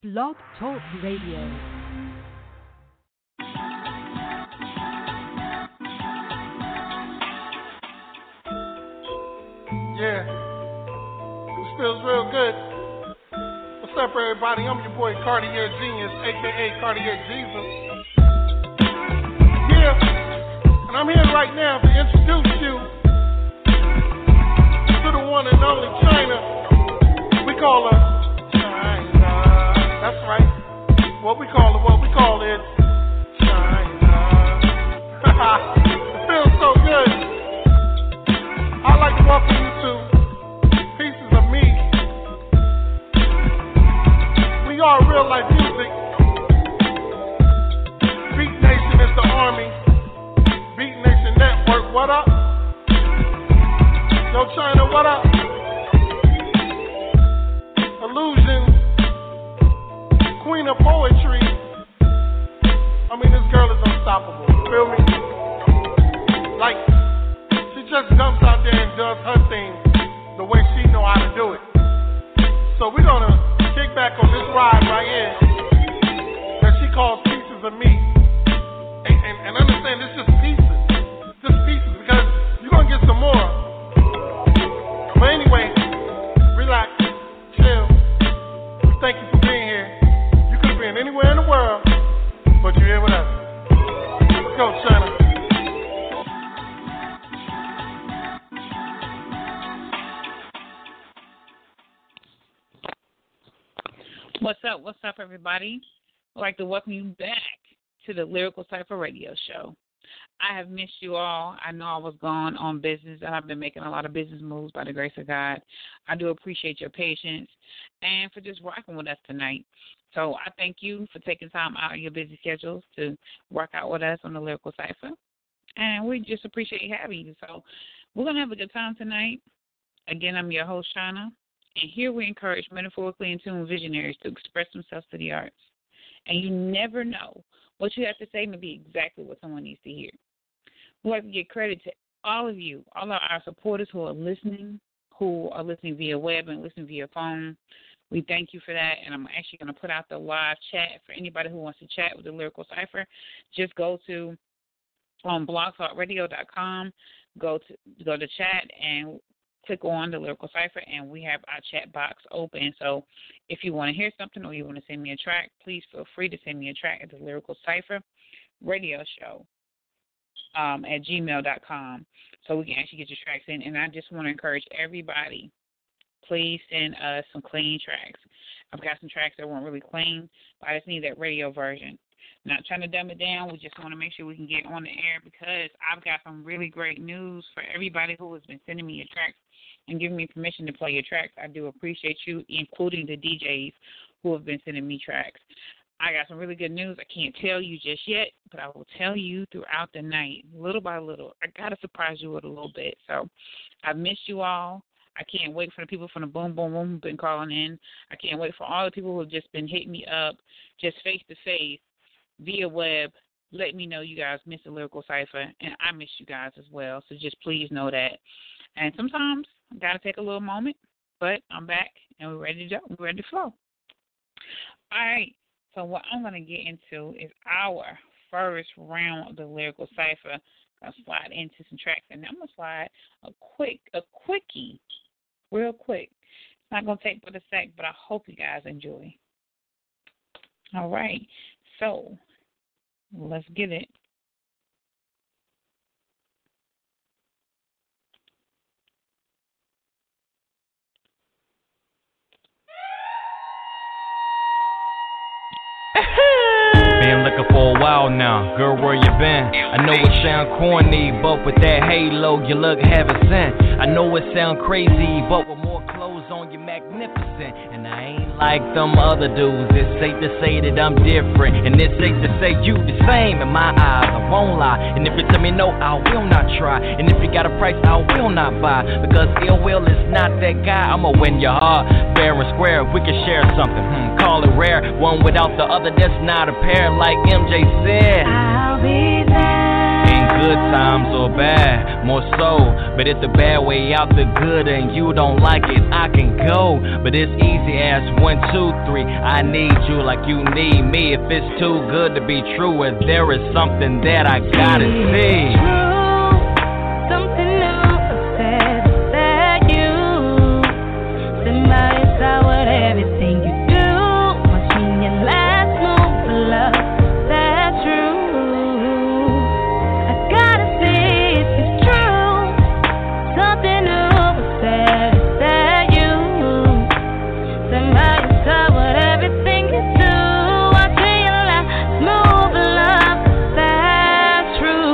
Blog Talk Radio. Yeah, this feels real good. What's up, everybody? I'm your boy Cartier Genius, aka Cartier Jesus. Yeah, and I'm here right now to introduce you to the one and only China. We call her China. That's right. What we call it China. It feels so good. I'd like to welcome you to Pieces of Me. We are real life music. Beat Nation is the army. Beat Nation Network, what up? Yo, China, what up? Illusion, Queen of Poetry. I mean, this girl is unstoppable. You feel me? Like, she just jumps out there and does her thing the way she know how to do it. So we're gonna kick back on this ride right here that she calls Pieces of Me. And understand, it's just pieces. Just pieces, because you're gonna get some more. But anyway, relax, chill. We thank you for being here. You could have been anywhere in the world, but you're here with us. Let's go, China. What's up, everybody? I'd like to welcome you back to the Lyrical Cypher Radio Show. I have missed you all. I know I was gone on business, and I've been making a lot of business moves by the grace of God. I do appreciate your patience and for just rocking with us tonight. So I thank you for taking time out of your busy schedules to work out with us on the Lyrical Cypher. And we just appreciate having you. So we're going to have a good time tonight. Again, I'm your host, Shauna. And here we encourage metaphorically in tune visionaries to express themselves to the arts. And you never know what you have to say may be exactly what someone needs to hear. We'd like to give credit to all of you, all of our supporters who are listening via web and listening via phone. We thank you for that. And I'm actually going to put out the live chat for anybody who wants to chat with the Lyrical Cypher. Just go to blogtalkradio.com, go to chat, and click on the Lyrical Cypher, and we have our chat box open. So if you want to hear something or you want to send me a track, please feel free to send me a track at the Lyrical Cypher Radio Show at gmail.com, so we can actually get your tracks in. And I just want to encourage everybody, please send us some clean tracks. I've got some tracks that weren't really clean, but I just need that radio version. Not trying to dumb it down. We just want to make sure we can get on the air, because I've got some really great news for everybody who has been sending me your tracks and giving me permission to play your tracks. I do appreciate you, including the DJs who have been sending me tracks. I got some really good news. I can't tell you just yet, but I will tell you throughout the night, little by little. I got to surprise you with a little bit. So I've missed you all. I can't wait for the people from the Boom Boom Room who've been calling in. I can't wait for all the people who have just been hitting me up just face-to-face via web. Let me know you guys miss the Lyrical Cypher, and I miss you guys as well. So just please know that. And sometimes I got to take a little moment, but I'm back, and we're ready to go. We're ready to flow. All right. So what I'm going to get into is our first round of the Lyrical Cypher. I'm going to slide into some tracks, and I'm going to slide a quickie, real quick. It's not going to take but a sec, but I hope you guys enjoy. All right. So let's get it. Been looking for a while now, girl, where you been? I know it sound corny, but with that halo, you look heaven sent. I know it sound crazy, but with more clothes on, you're magnificent. And I ain't like them other dudes. It's safe to say that I'm different, and it's safe to say you the same in my eyes. I won't lie, and if you tell me no, I will not try. And if you got a price, I will not buy, because ill will is not that guy. I'ma win your heart, fair and square. If we can share something, call it rare. One without the other, that's not a pair, like MJ said. I'll be there. good times or bad, more so. But if the bad way out the good and you don't like it, I can go. But it's easy as 1, 2, 3. I need you like you need me. If it's too good to be true, or there is something that I gotta see. Something new said that you somebody saw what everything you do. Watching your last move for love. That's true. I gotta see if it's true. Something new said that you somebody saw what everything you do. Watching your last move for love. That's true.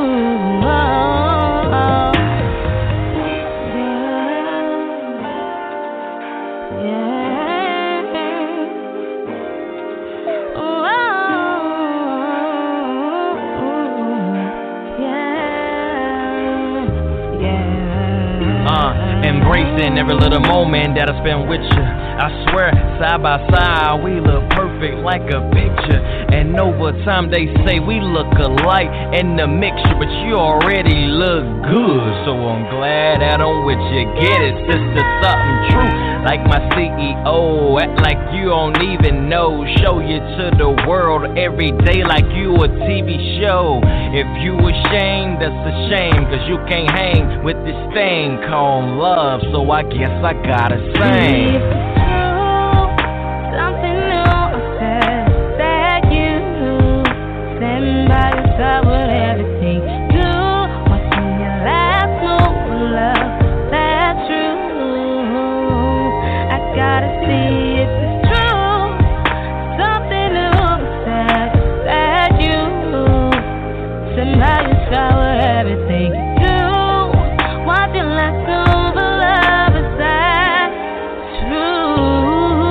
Embracing every little moment that I spend with you. I swear, side by side, we look perfect like a picture. And over time they say we look alike in the mixture, but you already look good. So I'm glad that I'm with you. Get it, sister, something true. Like my CEO, act like you don't even know. Show you to the world every day like you a TV show. If you ashamed, that's a shame, cause you can't hang with this thing called love. So I guess I gotta sing. Something new said that you somebody saw what everything do. Watching your last move for love. That's true. I gotta see if it's true. Something new said that you somebody saw what everything you do. Watching your last move for love. Is that true?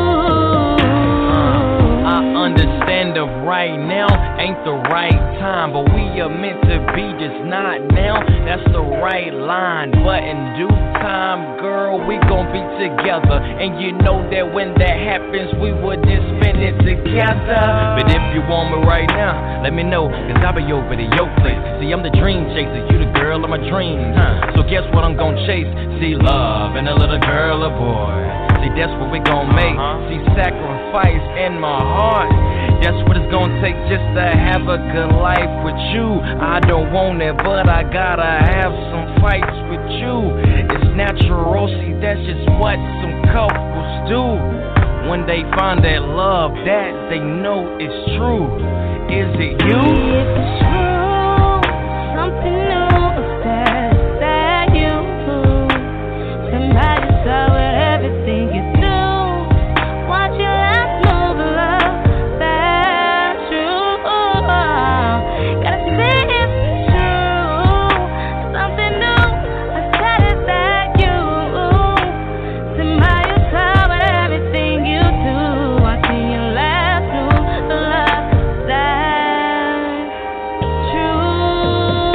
I understand the right now ain't the right time, but we are meant to be, just not now. That's the right line, but in due time, girl, we gon' be together. And you know that when that happens, we would just spend it together. But if you want me right now, let me know, cause I'll be over to your place. See, I'm the dream chaser, you the girl of my dreams. So guess what I'm gon' chase? See, love and a little girl or boy. See, that's what we gon' make. See, sacrifice in my heart. That's what it's gon' take just to have a good life with you. I don't want it, but I gotta have some fights with you. It's natural, see, that's just what some couples do. When they find that love that they know is true. Is it you? If it's true, something new said that you somebody saw what everything you do. Watch your last move, love. That's true. Gotta see if it's true. Something new said it that you somebody saw what everything you do. Watching your last move, love. That's true.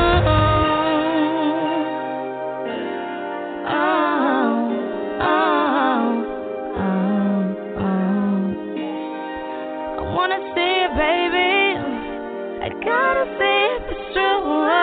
I wanna see it, baby. I gotta see if it's true.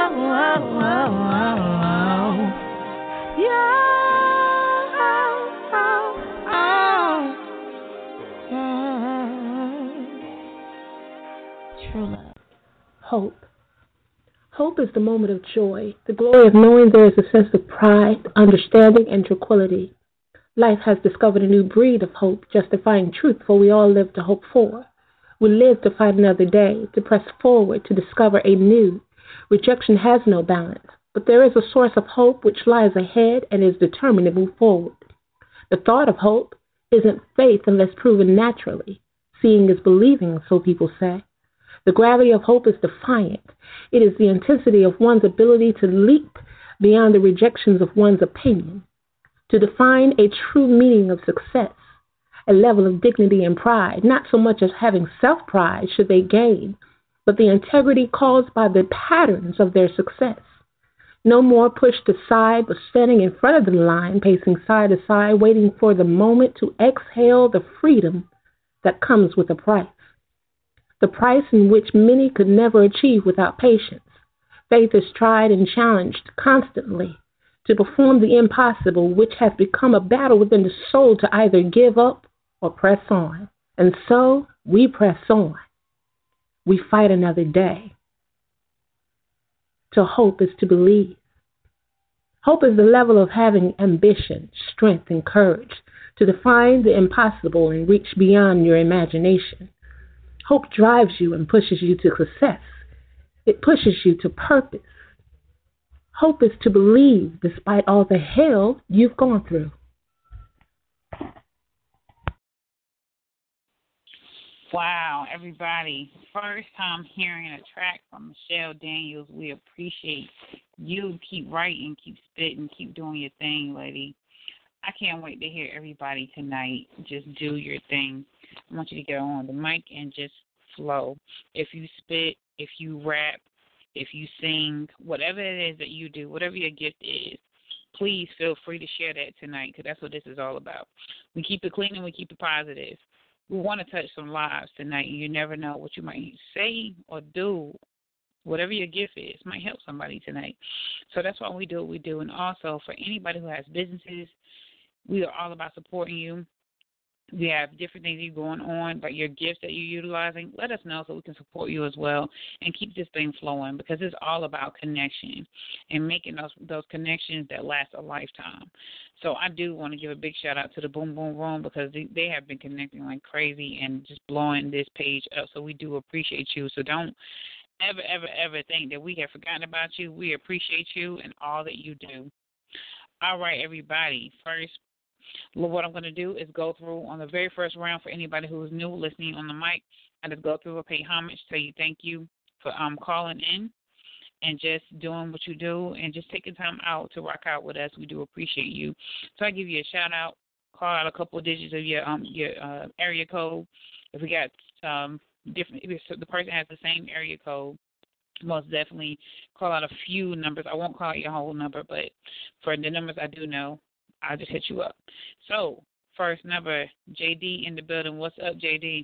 True love. Hope. Hope is the moment of joy, the glory of knowing there is a sense of pride, understanding, and tranquility. Life has discovered a new breed of hope, justifying truth for we all live to hope for. We live to fight another day, to press forward, to discover a new. Rejection has no balance, but there is a source of hope which lies ahead and is determined to move forward. The thought of hope isn't faith unless proven naturally. Seeing is believing, so people say. The gravity of hope is defiant. It is the intensity of one's ability to leap beyond the rejections of one's opinion, to define a true meaning of success, a level of dignity and pride, not so much as having self-pride should they gain, but the integrity caused by the patterns of their success. No more pushed aside, but standing in front of the line, pacing side to side, waiting for the moment to exhale the freedom that comes with a price. The price in which many could never achieve without patience. Faith is tried and challenged constantly to perform the impossible, which has become a battle within the soul to either give up or press on. And so we press on. We fight another day. To hope is to believe. Hope is the level of having ambition, strength, and courage to define the impossible and reach beyond your imagination. Hope drives you and pushes you to success. It pushes you to purpose. Hope is to believe despite all the hell you've gone through. Wow, everybody. First time hearing a track from Michelle Daniels. We appreciate you. Keep writing, keep spitting, keep doing your thing, lady. I can't wait to hear everybody tonight. Just do your thing. I want you to get on the mic and just flow. If you spit, if you rap, if you sing, whatever it is that you do, whatever your gift is, please feel free to share that tonight, because that's what this is all about. We keep it clean and we keep it positive. We want to touch some lives tonight. You never know what you might say or do. Whatever your gift is might help somebody tonight. So that's why we do what we do. And also, for anybody who has businesses, we are all about supporting you. We have different things you're going on, but your gifts that you're utilizing, let us know so we can support you as well and keep this thing flowing, because it's all about connection and making those connections that last a lifetime. So I do want to give a big shout out to the Boom Boom Room, because they have been connecting like crazy and just blowing this page up. So we do appreciate you. So don't ever, ever, ever think that we have forgotten about you. We appreciate you and all that you do. All right, everybody. First, what I'm going to do is go through on the very first round for anybody who is new listening on the mic. I just go through and pay homage, tell you thank you for calling in and just doing what you do and just taking time out to rock out with us. We do appreciate you. So I give you a shout out, call out a couple of digits of your area code. If we got different, if the person has the same area code, most definitely call out a few numbers. I won't call out your whole number, but for the numbers I do know, I'll just hit you up. So, first number, JD in the building. What's up, JD?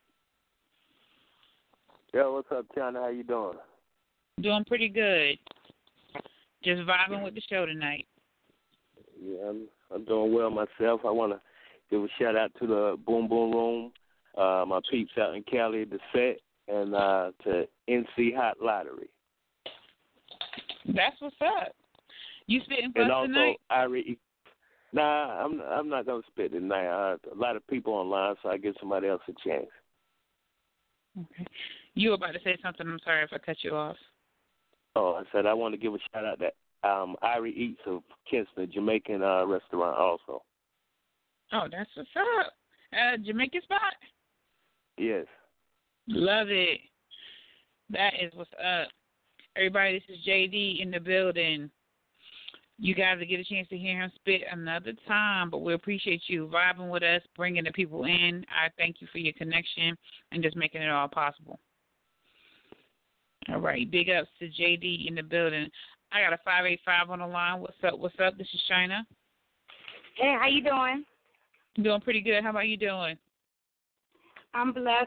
Yo, what's up, Tiana? How you doing? Doing pretty good. Just vibing with the show tonight. Yeah, I'm doing well myself. I want to give a shout out to the Boom Boom Room, my peeps out in Cali, the set, and to NC Hot Lottery. That's what's up. You spitting for us tonight? And also, Nah, I'm not going to spit tonight. A lot of people online, so I give somebody else a chance. Okay. You were about to say something. I'm sorry if I cut you off. Oh, I said I want to give a shout-out to Irie Eats of Kinston, Jamaican restaurant also. Oh, that's what's up. Jamaican spot? Yes. Love it. That is what's up. Everybody, this is JD in the building. You guys will get a chance to hear him spit another time, but we appreciate you vibing with us, bringing the people in. I thank you for your connection and just making it all possible. All right, big ups to JD in the building. I got a 585 on the line. What's up? What's up? This is China. Hey, how you doing? Doing pretty good. How about you doing? I'm blessed.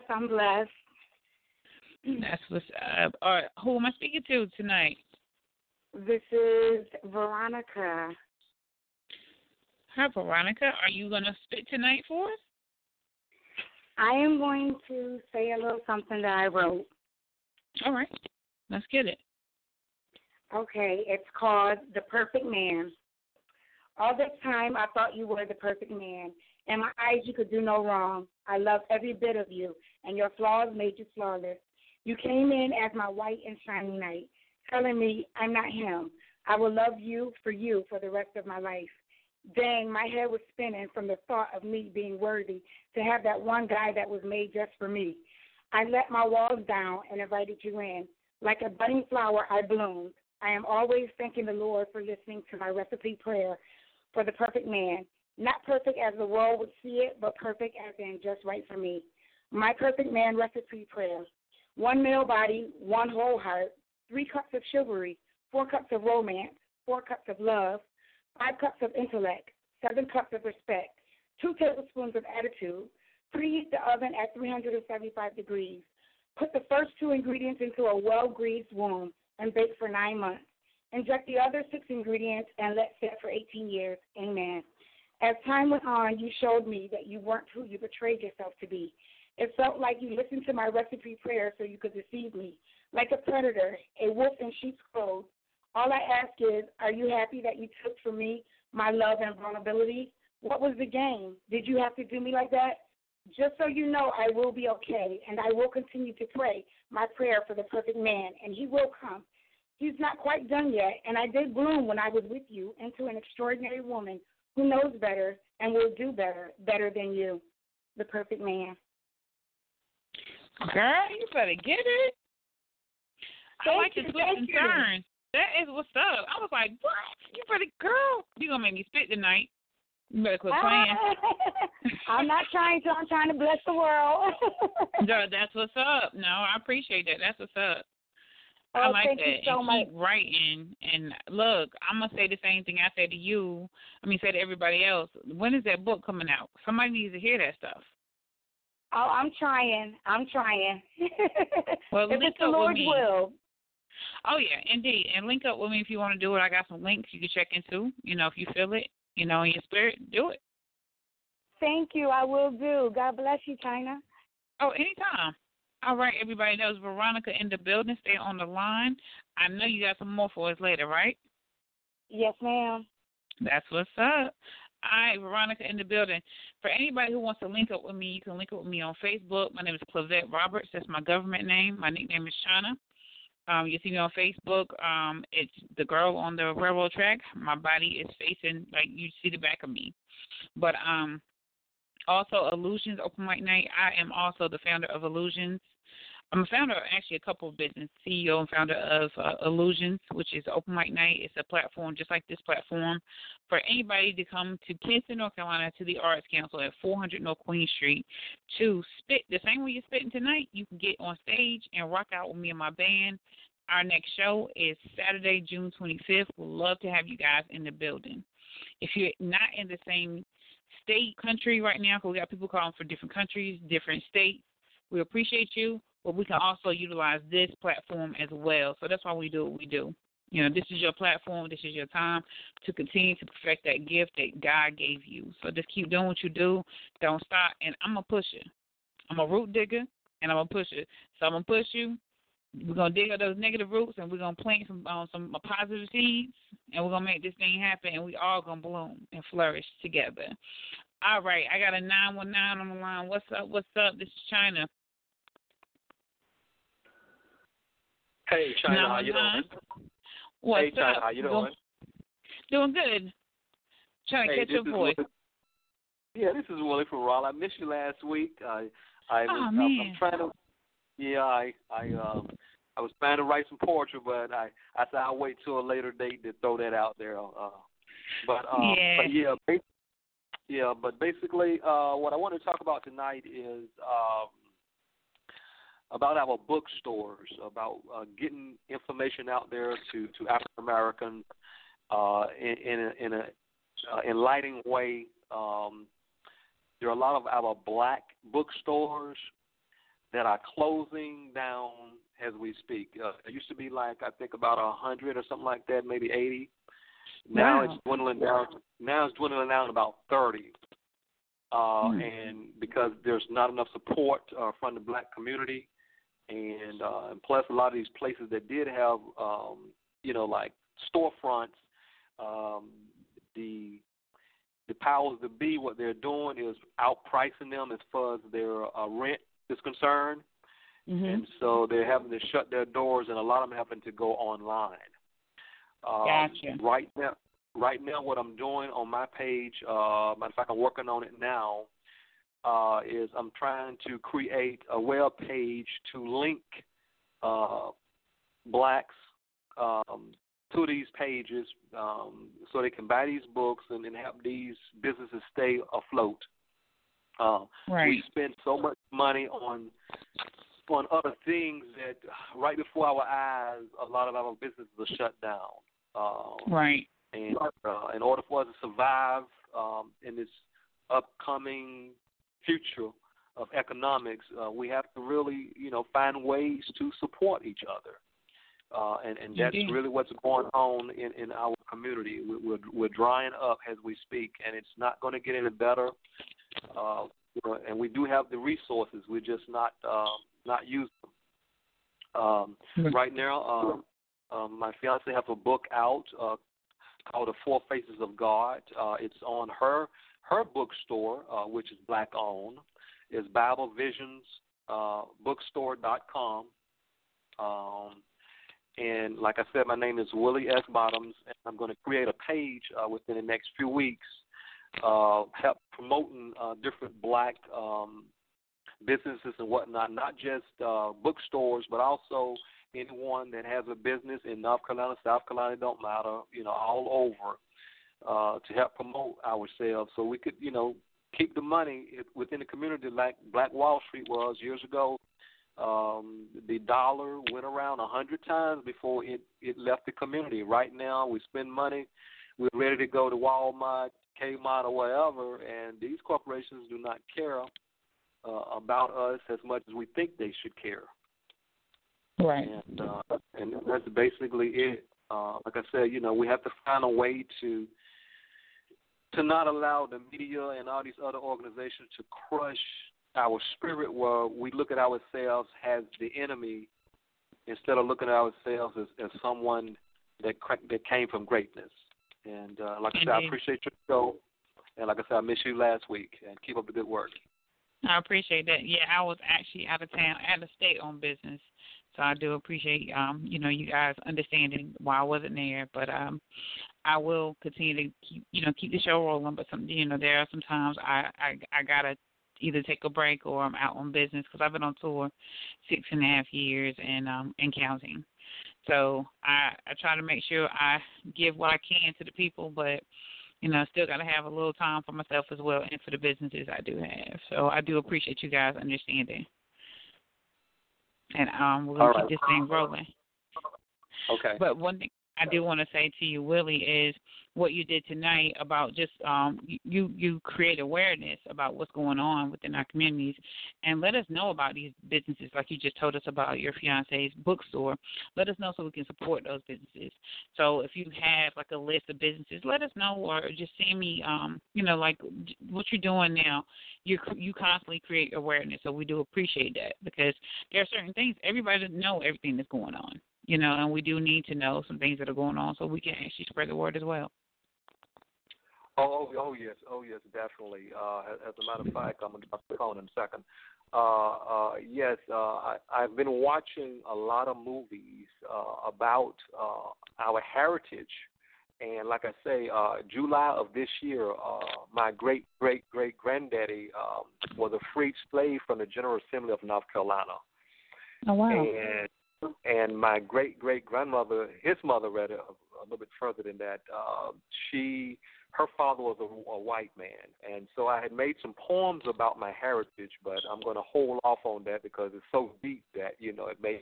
That's what's up. All right, who am I speaking to tonight? This is Veronica. Hi, Veronica. Are you going to spit tonight for us? I am going to say a little something that I wrote. All right. Let's get it. Okay, it's called The Perfect Man. All this time, I thought you were the perfect man. In my eyes, you could do no wrong. I loved every bit of you, and your flaws made you flawless. You came in as my white and shiny knight, telling me I'm not him. I will love you for the rest of my life. Dang, my head was spinning from the thought of me being worthy to have that one guy that was made just for me. I let my walls down and invited you in. Like a budding flower, I bloomed. I am always thanking the Lord for listening to my recipe prayer for the perfect man. Not perfect as the world would see it, but perfect as in just right for me. My perfect man recipe prayer. 1 male body, 1 whole heart, 3 cups of chivalry, 4 cups of romance, 4 cups of love, 5 cups of intellect, 7 cups of respect, 2 tablespoons of attitude. Preheat the oven at 375 degrees. Put the first 2 ingredients into a well-greased womb. and bake for 9 months. Inject the other 6 ingredients and let set for 18 years. Amen. As time went on, you showed me that you weren't who you betrayed yourself to be. It felt like you listened to my recipe prayer so you could deceive me. Like a predator, a wolf in sheep's clothes. All I ask is, are you happy that you took from me my love and vulnerability? What was the game? Did you have to do me like that? Just so you know, I will be okay, and I will continue to pray my prayer for the perfect man, and he will come. He's not quite done yet, and I did bloom when I was with you into an extraordinary woman who knows better and will do better than you, the perfect man. Girl, you better get it. I like the twists and turns. That is what's up. I was like, what? You better, girl, you going to make me spit tonight. You better quit playing. I'm not trying to. I'm trying to bless the world. That's what's up. No, I appreciate that. That's what's up. Oh, I like thank that. You so and much. Keep writing. And look, I'm going to say the same thing I said to you. Say to everybody else. When is that book coming out? Somebody needs to hear that stuff. Oh, I'm trying. Well, if it's the Lord's will. Oh, yeah, indeed. And link up with me if you want to do it. I got some links you can check into. If you feel it, in your spirit, do it. Thank you. I will do. God bless you, China. Oh, anytime. All right, everybody. That was Veronica in the building. Stay on the line. I know you got some more for us later, right? Yes, ma'am. That's what's up. All right, Veronica in the building. For anybody who wants to link up with me, you can link up with me on Facebook. My name is Clavette Roberts. That's my government name. My nickname is China. You see me on Facebook. It's the girl on the railroad track. My body is facing, like, you see the back of me. But also Illusions Open Mic Night. I am also the founder of Illusions. I'm a founder of actually a couple of business, CEO and founder of Illusions, which is Open Mic Night. It's a platform just like this platform for anybody to come to Kinston, North Carolina, to the Arts Council at 400 North Queen Street to spit. The same way you're spitting tonight, you can get on stage and rock out with me and my band. Our next show is Saturday, June 25th. We'd love to have you guys in the building. If you're not in the same state, country right now, because we got people calling for different countries, different states, we appreciate you. But we can also utilize this platform as well. So that's why we do what we do. This is your platform. This is your time to continue to perfect that gift that God gave you. So just keep doing what you do. Don't stop. And I'm going to push you. I'm a root digger, and I'm going to push you. So I'm going to push you. We're going to dig up those negative roots, and we're going to plant some positive seeds, and we're going to make this thing happen, and we all going to bloom and flourish together. All right. I got a 919 on the line. What's up? What's up? This is China. Hey, China, how you doing? What's China, up? how you doing? Doing good. Trying to catch your voice. This is Willie from Raleigh. I missed you last week. Man. I'm trying to. Yeah, I was trying to write some poetry, but I said I'll wait till a later date to throw that out there. But basically, what I want to talk about tonight is about our bookstores, about getting information out there to African Americans in an enlightening way. There are a lot of our black bookstores that are closing down as we speak. It used to be like, I think, about 100 or something like that, maybe 80. Now it's dwindling down. Now it's dwindling down to about 30. And because there's not enough support from the black community. And plus, a lot of these places that did have, like storefronts, the powers that be, what they're doing is outpricing them as far as their rent is concerned. Mm-hmm. And so they're having to shut their doors, and a lot of them having to go online. Gotcha. Right now, what I'm doing on my page, matter of fact, I'm working on it now, is I'm trying to create a web page to link blacks to these pages so they can buy these books and help these businesses stay afloat. Right. We spend so much money on other things that right before our eyes, a lot of our businesses are shut down. Right. And in order for us to survive in this upcoming future of economics, we have to really, find ways to support each other. and that's really what's going on in our community. We're drying up as we speak, and it's not going to get any better. And we do have the resources. We're just not using them. Right now, my fiance has a book out called The Four Faces of God. It's on her bookstore, which is Black owned. It's BibleVisions bookstore.com. And like I said, my name is Willie S. Bottoms, and I'm going to create a page within the next few weeks, help promoting different black businesses and whatnot, not just bookstores, but also anyone that has a business in North Carolina, South Carolina, don't matter, all over, to help promote ourselves so we could, keep the money within the community like Black Wall Street was years ago. The dollar went around 100 times before it left the community. Right now, we spend money. We're ready to go to Walmart, Kmart, or whatever, and these corporations do not care about us as much as we think they should care. Right. And that's basically it. Like I said, we have to find a way to not allow the media and all these other organizations to crush our spirit, where we look at ourselves as the enemy instead of looking at ourselves as someone that came from greatness. And like I said, I appreciate your show. And like I said, I missed you last week. And keep up the good work. I appreciate that. Yeah, I was actually out of town, out of state on business. So I do appreciate, you guys understanding why I wasn't there. But I will continue to keep the show rolling. But there are some times I gotta either take a break or I'm out on business because I've been on tour 6.5 years and counting. So I try to make sure I give what I can to the people, but still got to have a little time for myself as well and for the businesses I do have. So I do appreciate you guys understanding. And we're going to keep this thing rolling. Okay. But one thing I do want to say to you, Willie, is what you did tonight about just you create awareness about what's going on within our communities, and let us know about these businesses like you just told us about your fiance's bookstore. Let us know so we can support those businesses. So if you have like a list of businesses, let us know, or just send me, like what you're doing now. You constantly create awareness, so we do appreciate that because there are certain things everybody doesn't know everything that's going on. And we do need to know some things that are going on so we can actually spread the word as well. Oh yes, definitely. As a matter of fact, I'm going to call in a second. Yes, I've been watching a lot of movies about our heritage, and like I say, July of this year, my great-great-great-granddaddy was a freed slave from the General Assembly of North Carolina. Oh wow! And my great-great-grandmother, his mother, read it a little bit further than that. Her father was a white man, and so I had made some poems about my heritage, but I'm going to hold off on that because it's so deep that it may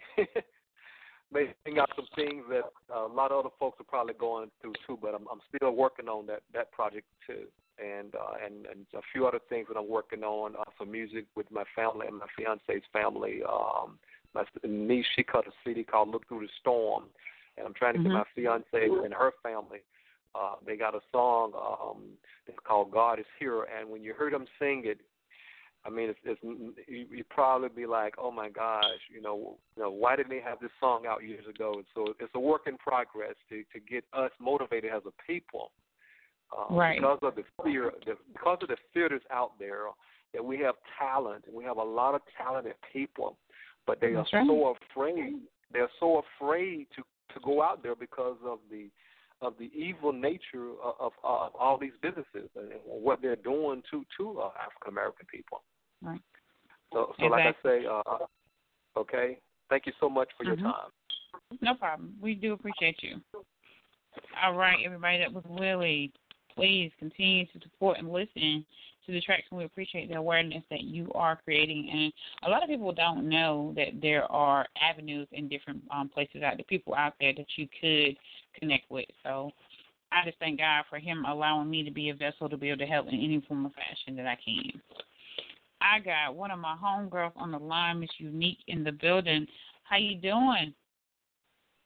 bring out some things that a lot of other folks are probably going through too. But I'm still working on that project too, and a few other things that I'm working on. Some music with my family and my fiance's family. My niece, she cut a CD called "Look Through the Storm," and I'm trying to get my fiance and her family. They got a song it's called "God Is Here," and when you heard them sing it, I mean, you'd probably be like, "Oh my gosh, why didn't they have this song out years ago?" And so it's a work in progress to get us motivated as a people, right? Because of the fear that's out there, that we have talent, and we have a lot of talented people, but they are so afraid. They're so afraid to go out there because of the evil nature of all these businesses and what they're doing to African American people. Right. So like I say, okay. Thank you so much for your time. No problem. We do appreciate you. All right, everybody. That was Willie. Please continue to support and listen to the tracks, and we appreciate the awareness that you are creating. And a lot of people don't know that there are avenues in different places out there, people out there that you could connect with. So I just thank God for him allowing me to be a vessel to be able to help in any form or fashion that I can. I got one of my homegirls on the line, Miss Unique, in the building. How you doing?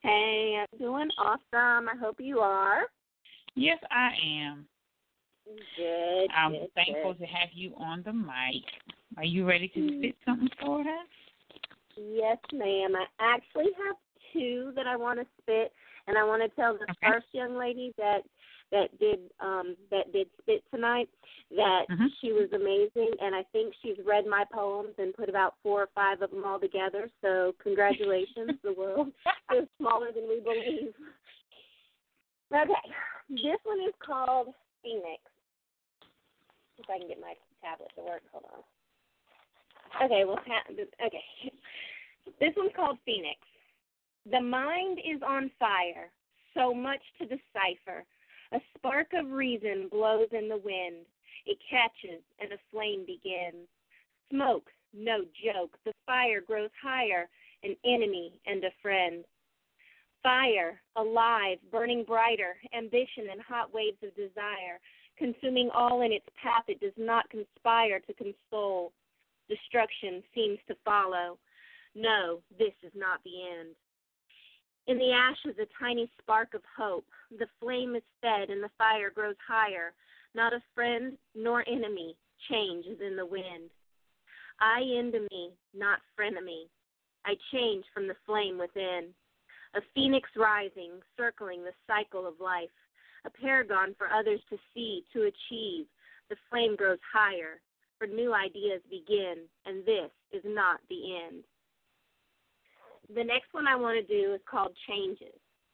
Hey, I'm doing awesome. I hope you are. Yes, I am. Good. I'm good, thankful good. to have you on the mic. Are you ready to spit something for us? Yes, ma'am. I actually have two that I want to spit, and I want to tell the first young lady that did spit tonight that she was amazing, and I think she's read my poems and put about 4 or 5 of them all together. So congratulations, the world is smaller than we believe. Okay, this one is called Phoenix. If I can get my tablet to work, hold on. Okay, okay. This one's called Phoenix. The mind is on fire, so much to decipher. A spark of reason blows in the wind. It catches and a flame begins. Smoke, no joke. The fire grows higher, an enemy and a friend. Fire, alive, burning brighter, ambition and hot waves of desire, consuming all in its path. It does not conspire to console. Destruction seems to follow. No, this is not the end. In the ashes, a tiny spark of hope. The flame is fed and the fire grows higher. Not a friend nor enemy. Change is in the wind. I into me, not frenemy. I change from the flame within. A phoenix rising, circling the cycle of life. A paragon for others to see, to achieve. The flame grows higher, for new ideas begin, and this is not the end. The next one I want to do is called Changes.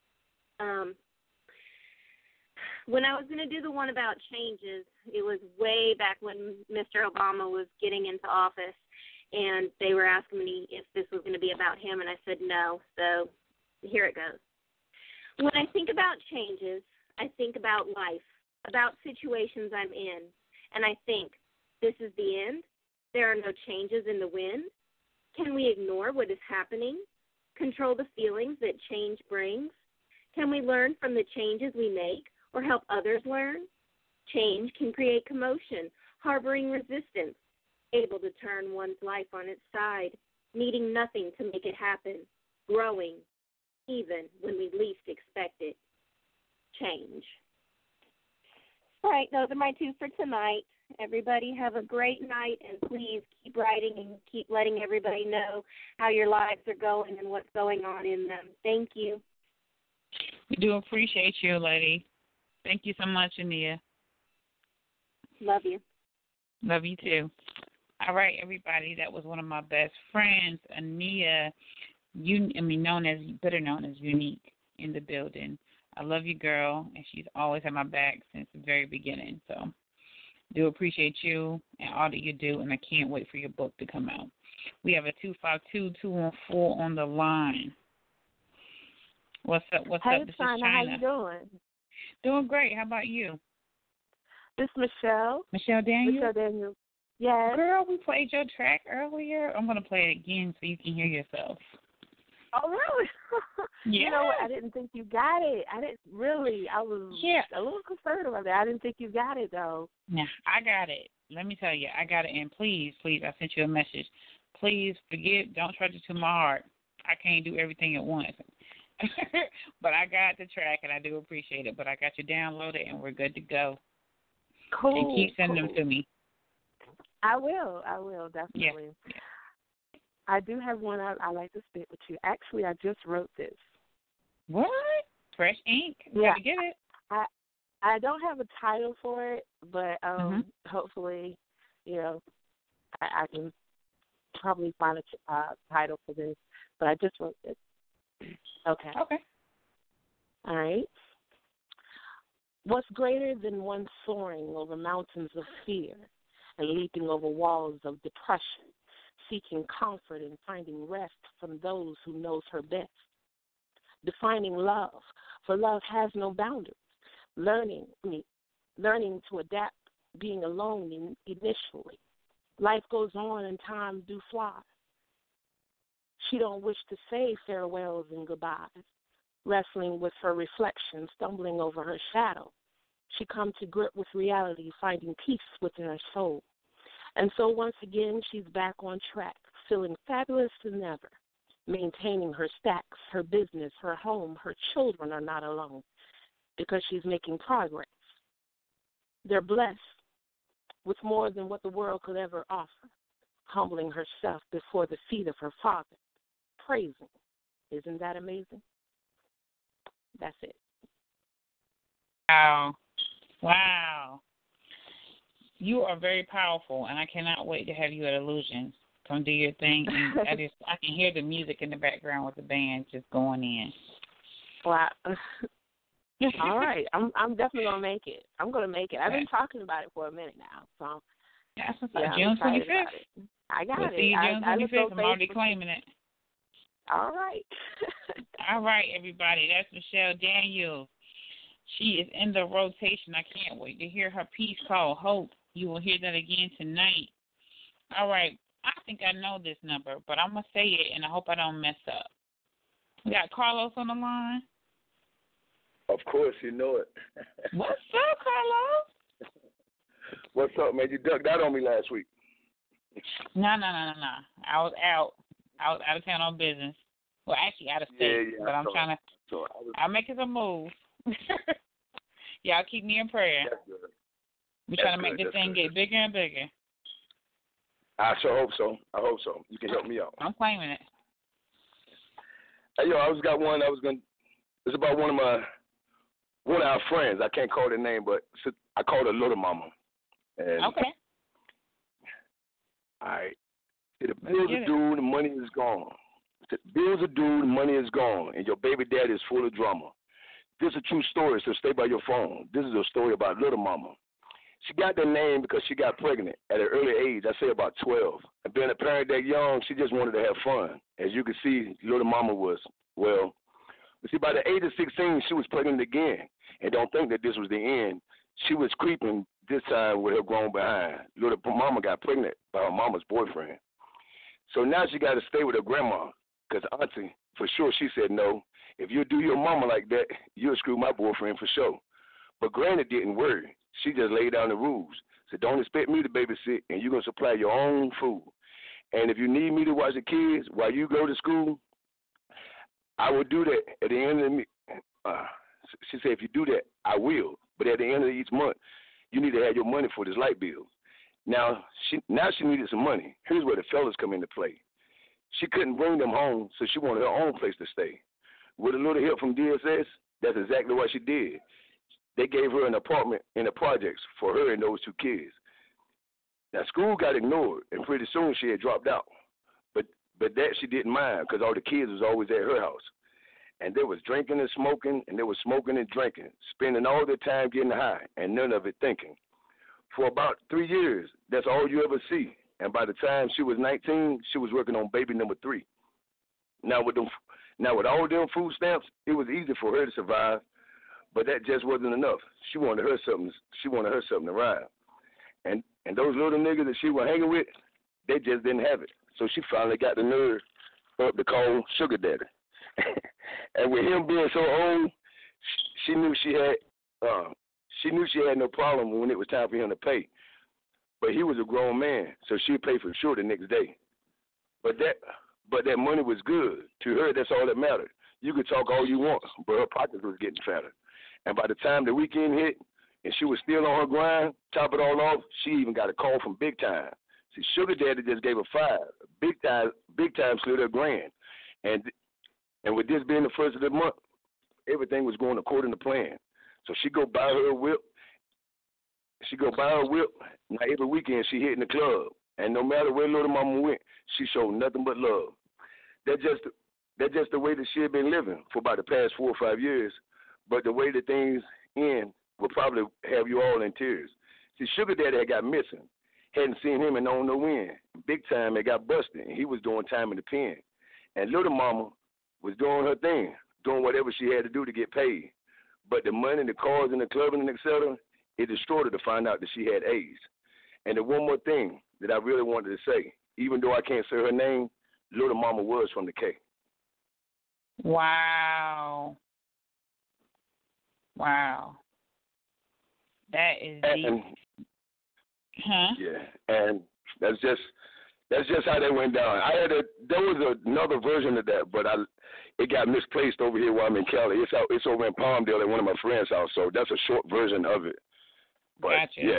When I was going to do the one about changes, it was way back when Mr. Obama was getting into office, and they were asking me if this was going to be about him, and I said no, so here it goes. When I think about changes, I think about life, about situations I'm in, and I think, this is the end? There are no changes in the wind? Can we ignore what is happening? Control the feelings that change brings? Can we learn from the changes we make or help others learn? Change can create commotion, harboring resistance, able to turn one's life on its side, needing nothing to make it happen, growing, even when we least expect it. Change. All right, those are my two for tonight. Everybody have a great night, and please keep writing and keep letting everybody know how your lives are going and what's going on in them. Thank you. We do appreciate you, lady. Thank you so much, Ania. Love you. Love you, too. All right, everybody, that was one of my best friends, Ania, better known as Unique, in the building. I love you, girl, and she's always had my back since the very beginning, so do appreciate you and all that you do, and I can't wait for your book to come out. We have a 252-214 on the line. What's up? Hey, This China, is China. how you doing? Doing great. How about you? This is Michelle. Michelle Daniel? Michelle Daniel. Yes. Girl, we played your track earlier. I'm going to play it again so you can hear yourself. Oh, really? Yeah. You know what? I didn't think you got it. I didn't really. I was a little concerned about that. I didn't think you got it, though. Nah, I got it. Let me tell you, I got it. And please, I sent you a message. Please don't trust it to my heart. I can't do everything at once. But I got the track, and I do appreciate it. But I got you downloaded, and we're good to go. Cool. And keep sending them to me. I will, definitely. Yeah. I do have one I like to spit with you. Actually, I just wrote this. What? Fresh ink? Yeah. Gotta get it. I don't have a title for it, but hopefully, I can probably find a title for this. But I just wrote this. Okay. All right. What's greater than one soaring over mountains of fear and leaping over walls of depression, seeking comfort and finding rest from those who knows her best? Defining love, for love has no boundaries. Learning to adapt, being alone initially. Life goes on and time do fly. She don't wish to say farewells and goodbyes, wrestling with her reflection, stumbling over her shadow. She come to grip with reality, finding peace within her soul. And so once again, she's back on track, feeling fabulous than ever. maintaining her stacks, her business, her home, her children are not alone because she's making progress. They're blessed with more than what the world could ever offer, humbling herself before the feet of her Father, praising. Isn't that amazing? That's it. Wow. Wow. You are very powerful, and I cannot wait to have you at Illusions. Come do your thing. And I can hear the music in the background with the band just going in. Wow. All right. I'm definitely going to make it. I'm going to make it. I've been talking about it for a minute now. So that's what's yeah, up. June 25th. I got we'll it. See you June 25th. I'm already claiming it. All right. All right, everybody. That's Michelle Daniels. She is in the rotation. I can't wait to hear her piece called Hope. You will hear that again tonight. All right. I think I know this number, but I'm going to say it, and I hope I don't mess up. We got Carlos on the line. Of course, you know it. What's up, Carlos? What's up, man? You ducked out on me last week. No. I was out of town on business. Well, actually out of state, yeah, but I'm trying to. I'm making some moves. Y'all keep me in prayer. We're trying to make this thing get bigger and bigger. I sure hope so. You can help me out. I'm claiming it. Hey, yo, I got one. It's about one of our friends. I can't call her name, but I call her Little Mama. And okay. All right. The bills are due, the money is gone. The bills are due, the money is gone, and your baby daddy is full of drama. This is a true story, so stay by your phone. This is a story about Little Mama. She got the name because she got pregnant at an early age, I say about 12. And being a parent that young, she just wanted to have fun. As you can see, Little Mama was, well, see, by the age of 16, she was pregnant again. And don't think that this was the end. She was creeping this time with her grown behind. Little Mama got pregnant by her mama's boyfriend. So now she got to stay with her grandma because auntie, for sure, she said no. If you do your mama like that, you'll screw my boyfriend for sure. But Granny didn't worry. She just laid down the rules. Said, don't expect me to babysit, and you're going to supply your own food. And if you need me to watch the kids while you go to school, I will do that at the end of the she said, if you do that, I will. But at the end of each month, you need to have your money for this light bill. Now she needed some money. Here's where the fellas come into play. She couldn't bring them home, so she wanted her own place to stay. With a little help from DSS, that's exactly what she did. They gave her an apartment in the projects for her and those two kids. Now, school got ignored, and pretty soon she had dropped out. But that she didn't mind because all the kids was always at her house. And they was drinking and smoking, and they was smoking and drinking, spending all their time getting high, and none of it thinking. For about 3 years, that's all you ever see. And by the time she was 19, she was working on baby number 3. Now with all them food stamps, it was easy for her to survive, but that just wasn't enough. She wanted her something to ride. And those little niggas that she was hanging with, they just didn't have it. So she finally got the nerve up to call Sugar Daddy. And with him being so old, she knew she had no problem when it was time for him to pay. But he was a grown man, so she'd pay for sure the next day. But that money was good. To her, that's all that mattered. You could talk all you want, but her pockets was getting fatter. And by the time the weekend hit and she was still on her grind, top it all off, she even got a call from Big Time. See, Sugar Daddy just gave her $5. Big Time slid her $1,000. And with this being the first of the month, everything was going according to plan. So she go buy her a whip. Now every weekend she hit in the club. And no matter where Little Mama went, she showed nothing but love. That's just the way that she had been living for about the past 4 or 5 years. But the way that things end will probably have you all in tears. See, Sugar Daddy had got missing. Hadn't seen him in no when. Big Time had got busted, and he was doing time in the pen. And Little Mama was doing her thing, doing whatever she had to do to get paid. But the money, the cars, and the clubbing, and et cetera, it destroyed her to find out that she had AIDS. And the one more thing that I really wanted to say, even though I can't say her name, Little Mama was from the K. Wow. That is deep. Yeah, and that's That's just how that went down. There was another version of that, but it got misplaced over here while I'm in Cali. It's over in Palmdale at one of my friends' house, so that's a short version of it. But gotcha. yeah,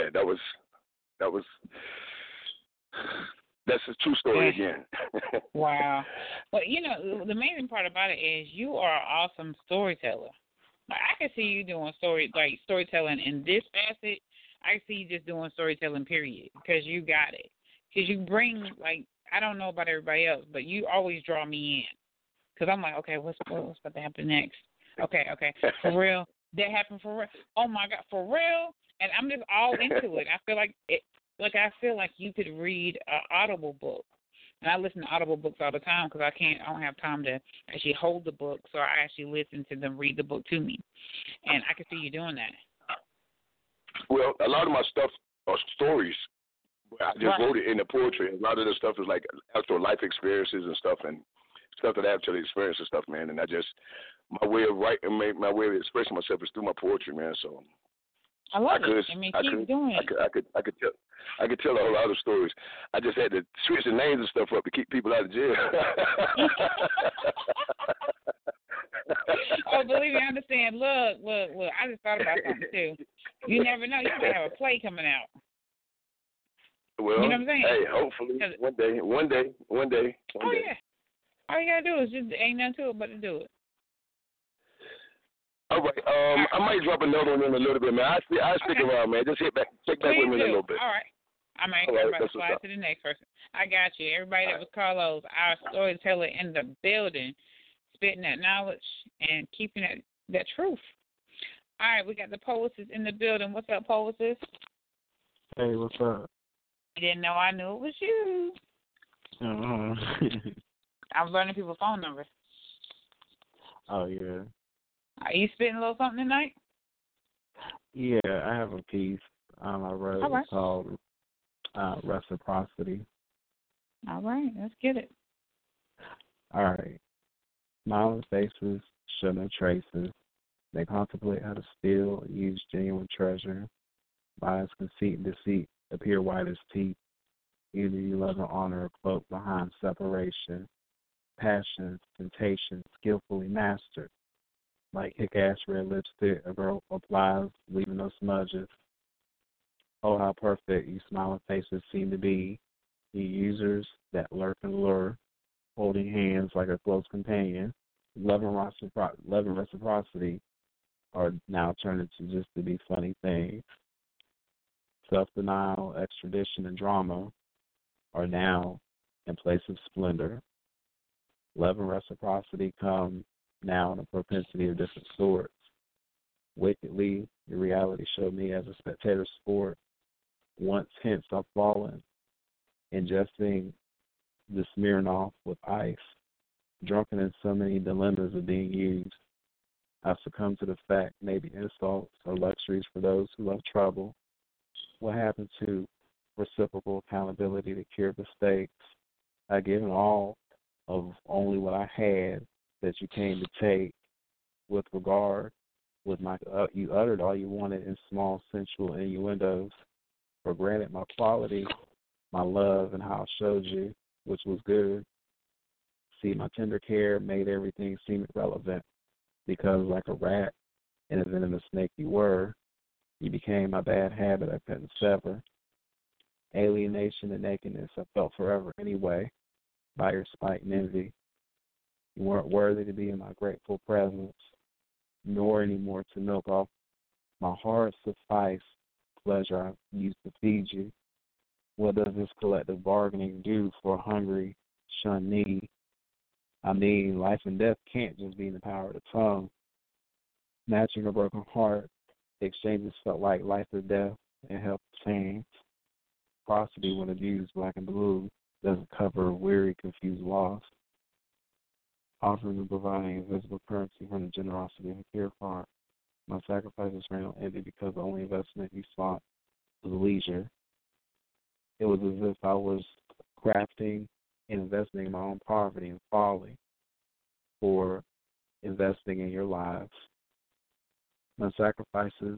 that's a true story again. Wow. Well, the amazing part about it is you are an awesome storyteller. Like, I can see you doing storytelling in this facet. I can see you just doing storytelling, period, because you got it. Because you bring, I don't know about everybody else, but you always draw me in. Because I'm like, okay, what's about to happen next? Okay, for real? That happened for real? Oh, my God, for real? And I'm just all into it. I feel like you could read an Audible book. And I listen to Audible books all the time because I don't have time to actually hold the book, so I actually listen to them read the book to me. And I can see you doing that. Well, a lot of my stuff are stories. I just wrote it in the poetry. A lot of the stuff is like actual life experiences and stuff and stuff that I actually experienced and stuff, man. And my way of writing, my way of expressing myself is through my poetry, man. So I love it. Keep doing it. I could tell a whole lot of stories. I just had to switch the names and stuff up to keep people out of jail. Oh, believe me, I understand. Look. I just thought about something too. You never know. You might have a play coming out. Well, you know what I'm saying? Hey, hopefully one day. Yeah. All you gotta do is just ain't nothing to it but to do it. All right. I might drop another one in a little bit, man. I'll stick around, man. Just check back with me in a little bit. All right. I might slide to the next person. I got you. Everybody that was Carlos, our storyteller in the building, spitting that knowledge and keeping that truth. All right, we got the poetess in the building. What's up, poetess? Hey, what's up? You didn't know I knew it was you. I'm learning people's phone numbers. Oh, yeah. Are you spitting a little something tonight? Yeah, I have a piece I wrote called Reciprocity. All right, let's get it. All right. Smiling faces show no traces. They contemplate how to steal and use genuine treasure. Lies, conceit, and deceit appear white as teeth. Either you love and honor or cloak behind separation. Passion, temptation, skillfully mastered. Like kick-ass red lipstick, a girl applies, leaving no smudges. Oh, how perfect you smiling faces seem to be. You users that lurk and lure, holding hands like a close companion. Love and reciprocity are now turned into just to be funny things. Self-denial, extradition, and drama are now in place of splendor. Love and reciprocity come now in a propensity of different sorts. Wickedly, your reality showed me as a spectator sport. Once hints I've fallen, ingesting the Smirnoff with ice, drunken in so many dilemmas of being used. I've succumbed to the fact maybe insults or luxuries for those who love trouble. What happened to reciprocal accountability to cure mistakes? I've given all of only what I had that you came to take with regard. With my, you uttered all you wanted in small sensual innuendos. For granted my quality, my love, and how I showed you, which was good. See, my tender care made everything seem irrelevant because like a rat and a venomous snake you were, you became my bad habit I couldn't sever. Alienation and nakedness I felt forever anyway by your spite and envy. You weren't worthy to be in my grateful presence, nor anymore to milk off my heart suffice pleasure I used to feed you. What does this collective bargaining do for a hungry, shunned need? I mean, life and death can't just be in the power of the tongue. Matching a broken heart, exchanges felt like life or death and help change. Prosody, when abused black and blue, doesn't cover weary, confused loss. Offering and providing invisible currency from the generosity of a pure heart. My sacrifices ran on empty because the only investment you sought was leisure. It was as if I was crafting and investing in my own poverty and folly for investing in your lives. My sacrifices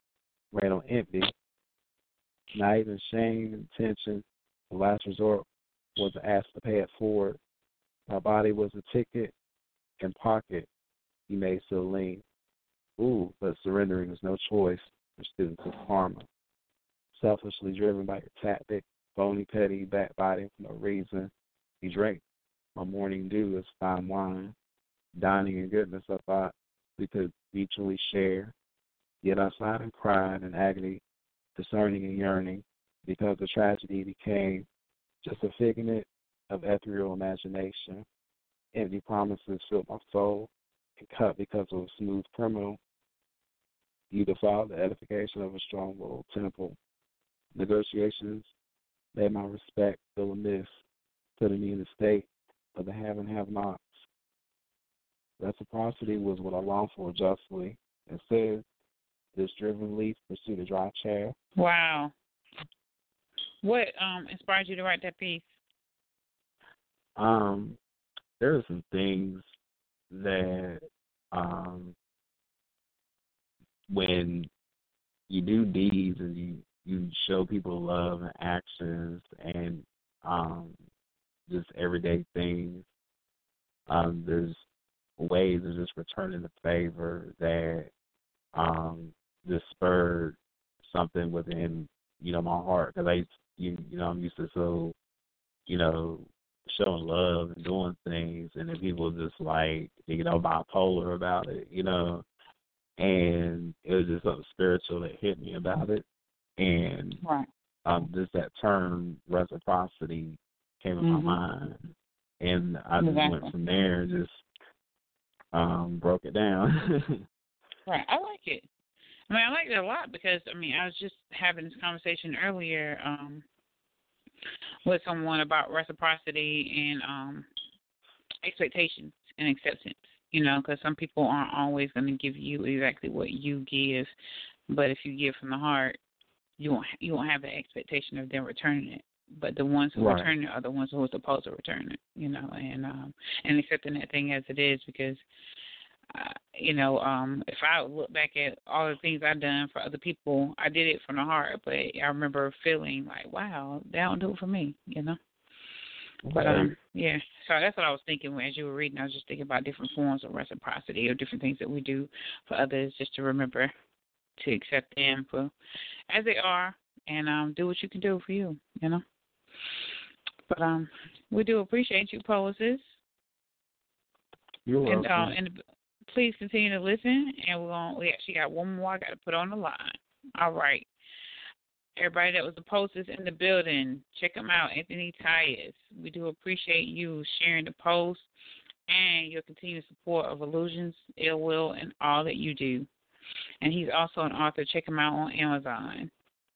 ran on empty, not even shame, intention, the last resort was asked to pay it forward. My body was a ticket and pocket he made so lean. Ooh, but surrendering is no choice for students of karma. Selfishly driven by your tactic, phony, petty, backbiting for no reason. He drank my morning dew as fine wine. Dining in goodness I thought we could mutually share. Yet I sighed and cried in agony, discerning and yearning, because the tragedy became just a figment of ethereal imagination. Empty promises filled my soul and cut because of a smooth criminal. You defiled the edification of a strong-willed temple. Negotiations made my respect feel amiss, putting me in the state of the have and have-nots. Reciprocity was what I longed for justly. Instead, this driven leaf pursued a dry chair. Wow. What inspired you to write that piece? There are some things that when you do deeds and you show people love and actions and just everyday things, there's ways of just returning the favor that just spurred something within, my heart. Because I'm used to showing love and doing things, and then people just bipolar about it, and it was just something spiritual that hit me about it. And just that term reciprocity came in my mind, and I just went from there and just broke it down. Right, I like it. I like it a lot because I was just having this conversation earlier with someone about reciprocity and expectations and acceptance. Because some people aren't always going to give you exactly what you give, but if you give from the heart, you won't have the expectation of them returning it. But the ones who return it are the ones who are supposed to return it, and accepting that thing as it is. Because, if I look back at all the things I've done for other people, I did it from the heart. But I remember feeling like, wow, they don't do it for me, But, yeah, so that's what I was thinking as you were reading. I was just thinking about different forms of reciprocity or different things that we do for others, just to remember to accept them for as they are and do what you can do for you, But we do appreciate you, Poesis. You're welcome. And please continue to listen. And we actually got one more I got to put on the line. All right. Everybody that was the posters in the building, check them out. Anthony Tyus. We do appreciate you sharing the post and your continued support of Illusions, Ill Will, and all that you do. And he's also an author. Check him out on Amazon.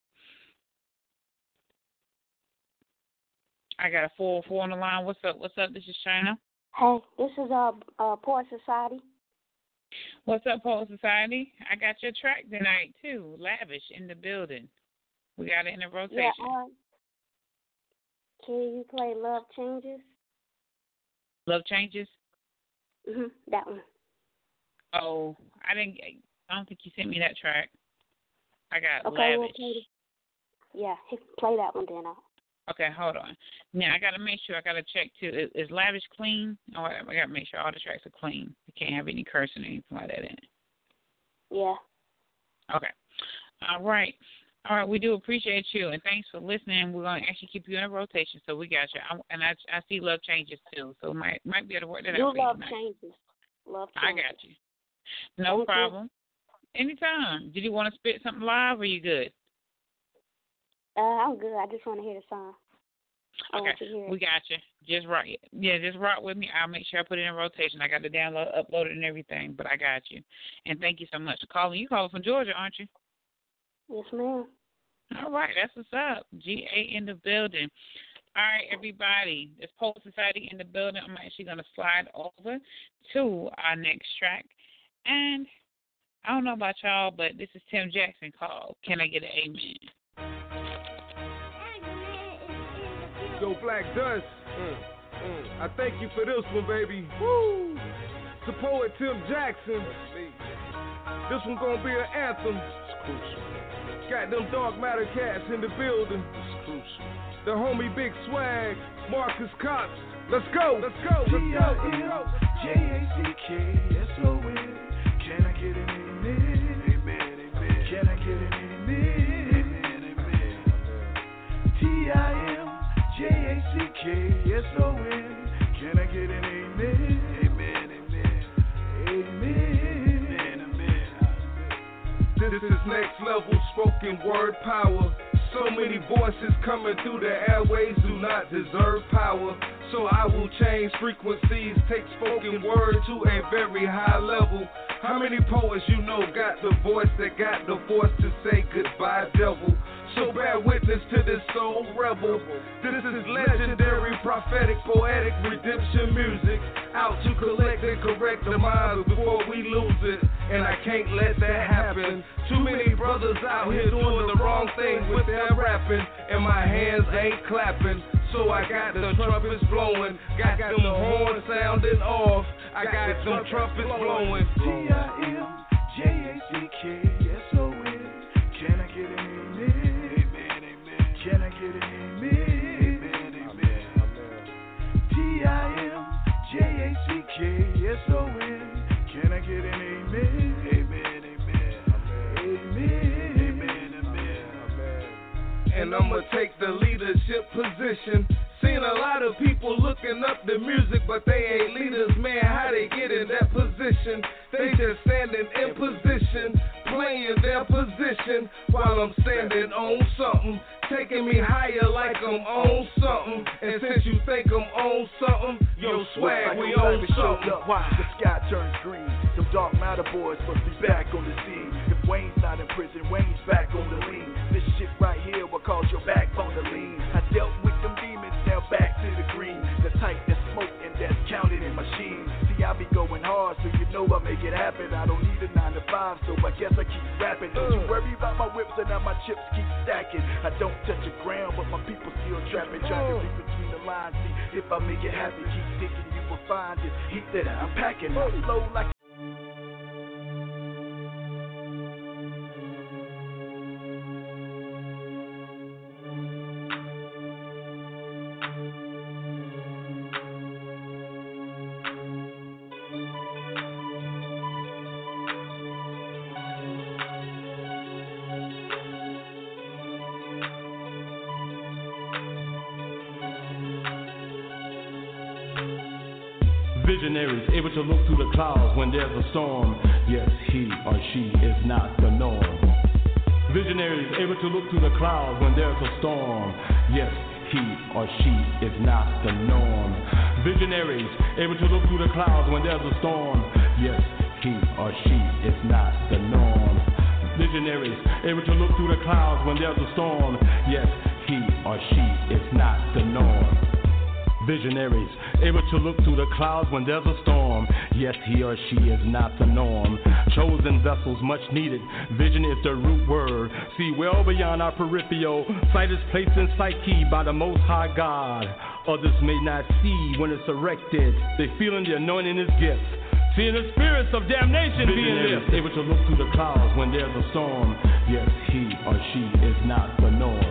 I got a 404 on the line. What's up? This is China. Hey, this is Poet Society. What's up, Poet Society? I got your track tonight, too. Lavish in the building. We got it in a rotation. Yeah, can you play Love Changes? Love Changes? That one. Oh, I don't think you sent me that track. I got okay, Lavish. Yeah, play that one then. Okay, hold on. Now, I got to make sure. I got to check, too. Is Lavish clean? Oh, I got to make sure all the tracks are clean. You can't have any cursing or anything like that in it. Yeah. Okay. All right, we do appreciate you, and thanks for listening. We're going to actually keep you in a rotation, so we got you. I see Love Changes, too, so might be able to work that out for you. Love Changes. Love Changes. I got you. No problem. Anytime. Did you want to spit something live, or you good? I'm good. I just want to hear the song. Okay, we got you. Just rock with me. I'll make sure I put it in rotation. I got to download, upload it, and everything, but I got you. And thank you so much for calling. You calling from Georgia, aren't you? Yes, ma'am. All right, that's what's up. GA in the building. All right, everybody. There's Poet Society in the building. I'm actually going to slide over to our next track. And I don't know about y'all, but this is Tim Jackson called Can I Get an Amen? Yo, Black Dust. I thank you for this one, baby. Woo! It's the poet Tim Jackson. This one gonna be an anthem. Got them Dark Matter cats in the building. The homie Big Swag, Marcus Cox. Let's go, let's go, let's go, let's go. T-I-M-J-A-C-K-S-O-N. Can I get an amen? Amen, amen. Can I get an amen? Amen, amen. T-I-M-J-A-C-K-S-O-N. Can I get an amen? Amen, amen. Amen, amen. This is next level spoken word power. So many voices coming through the airways do not deserve power. So I will change frequencies, take spoken word to a very high level. How many poets you know got the voice that got the voice to say goodbye, devil? So bear witness to this soul rebel. This is legendary, prophetic, poetic redemption music. Out to collect and correct the minds before we lose it. And I can't let that happen. Too many brothers out here doing the wrong thing with their rapping. And my hands ain't clapping. So I got the trumpets blowing. Got them horns sounding off. I got them trumpets blowing. T-I-M-J-A-C-K-S-O-N. Can I get an amen? Can I get an amen? Amen, amen. T-I-M-J-A-C-K-S-O-N. Can I get an amen? Amen, amen. Amen, amen, amen. And I'ma take the leadership position. Seen a lot of people looking up the music, but they ain't leaders, man. How they get in that position? They just standing in position, playing their position while I'm standing on something, taking me higher like I'm on something. And since you think I'm on something, yo, swag, we on something. The sky turns green. Some dark matter boys must be back on the scene. If Wayne's not in prison, Wayne's back on the lean. This shit right here will cause your backbone to lean. I dealt with them demons, now back to the green. The type that's smoke and that's counted in machines. See, I be going hard, so you know I make it happen. I don't need a 9 to 5, so I guess I keep rapping. Don't you worry about my whips and now my chips keep stacking. I don't touch the ground, but my people still trapping. Trying to read between the lines. See, if I make it happen, keep thinking you will find this heat that I'm packing. I'm slow like Visionaries able to look through the clouds when there's a storm. Yes, he or she is not the norm. Visionaries able to look through the clouds when there's a storm. Yes, he or she is not the norm. Visionaries able to look through the clouds when there's a storm. Yes, he or she is not the norm. Visionaries able to look through the clouds when there's a storm. Yes, he or she is not the norm. Visionaries able to look through the clouds when there's a storm. Yes, he or she is not the norm. Chosen vessels, much needed. Vision is the root word. See well beyond our peripheral. Sight is placed in psyche by the Most High God. Others may not see when it's erected. They feeling the anointing is gift. Seeing the spirits of damnation being lifted. Able to look through the clouds when there's a storm. Yes, he or she is not the norm.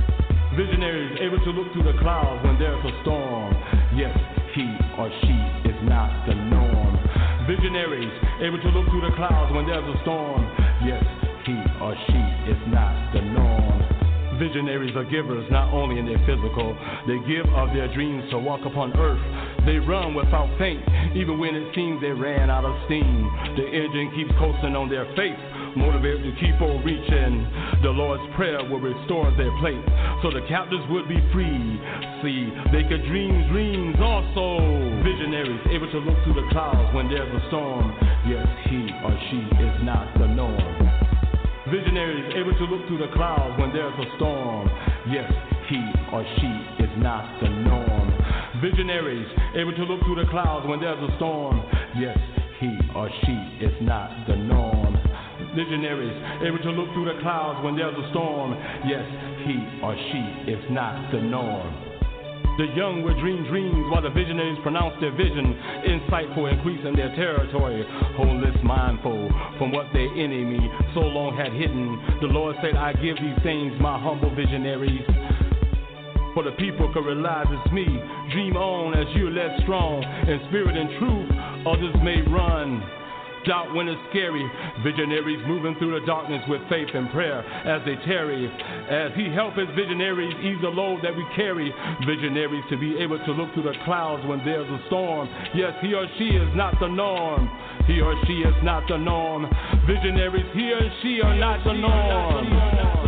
Visionaries able to look through the clouds when there's a storm. Yes, he or she is not the norm. Visionaries able to look through the clouds when there's a storm. Yes, he or she is not the norm. Visionaries are givers not only in their physical. They give of their dreams to walk upon earth. They run without faint, even when it seems they ran out of steam. The engine keeps coasting on their faith, motivated to keep on reaching. The Lord's prayer will restore their place, so the captives would be free. See, they could dream dreams also. Visionaries able to look through the clouds when there's a storm. Yes, he or she is not the norm. Visionaries able to look through the clouds when there's a storm. Yes, he or she is not the norm. Visionaries able to look through the clouds when there's a storm. Yes, he or she is not the norm. Visionaries able to look through the clouds when there's a storm. Yes, he or she is not the norm. The young will dream dreams while the visionaries pronounce their vision, insightful, increasing their territory, wholeness mindful from what their enemy so long had hidden. The Lord said, I give these things, my humble visionaries. for the people can realize it's me. Dream on as you're less strong. In spirit and truth, others may run. Doubt when it's scary. Visionaries moving through the darkness with faith and prayer as they tarry. As he helps his visionaries ease the load that we carry. Visionaries to be able to look through the clouds when there's a storm. Yes, he or she is not the norm. He or she is not the norm. Visionaries, he or she are not the norm.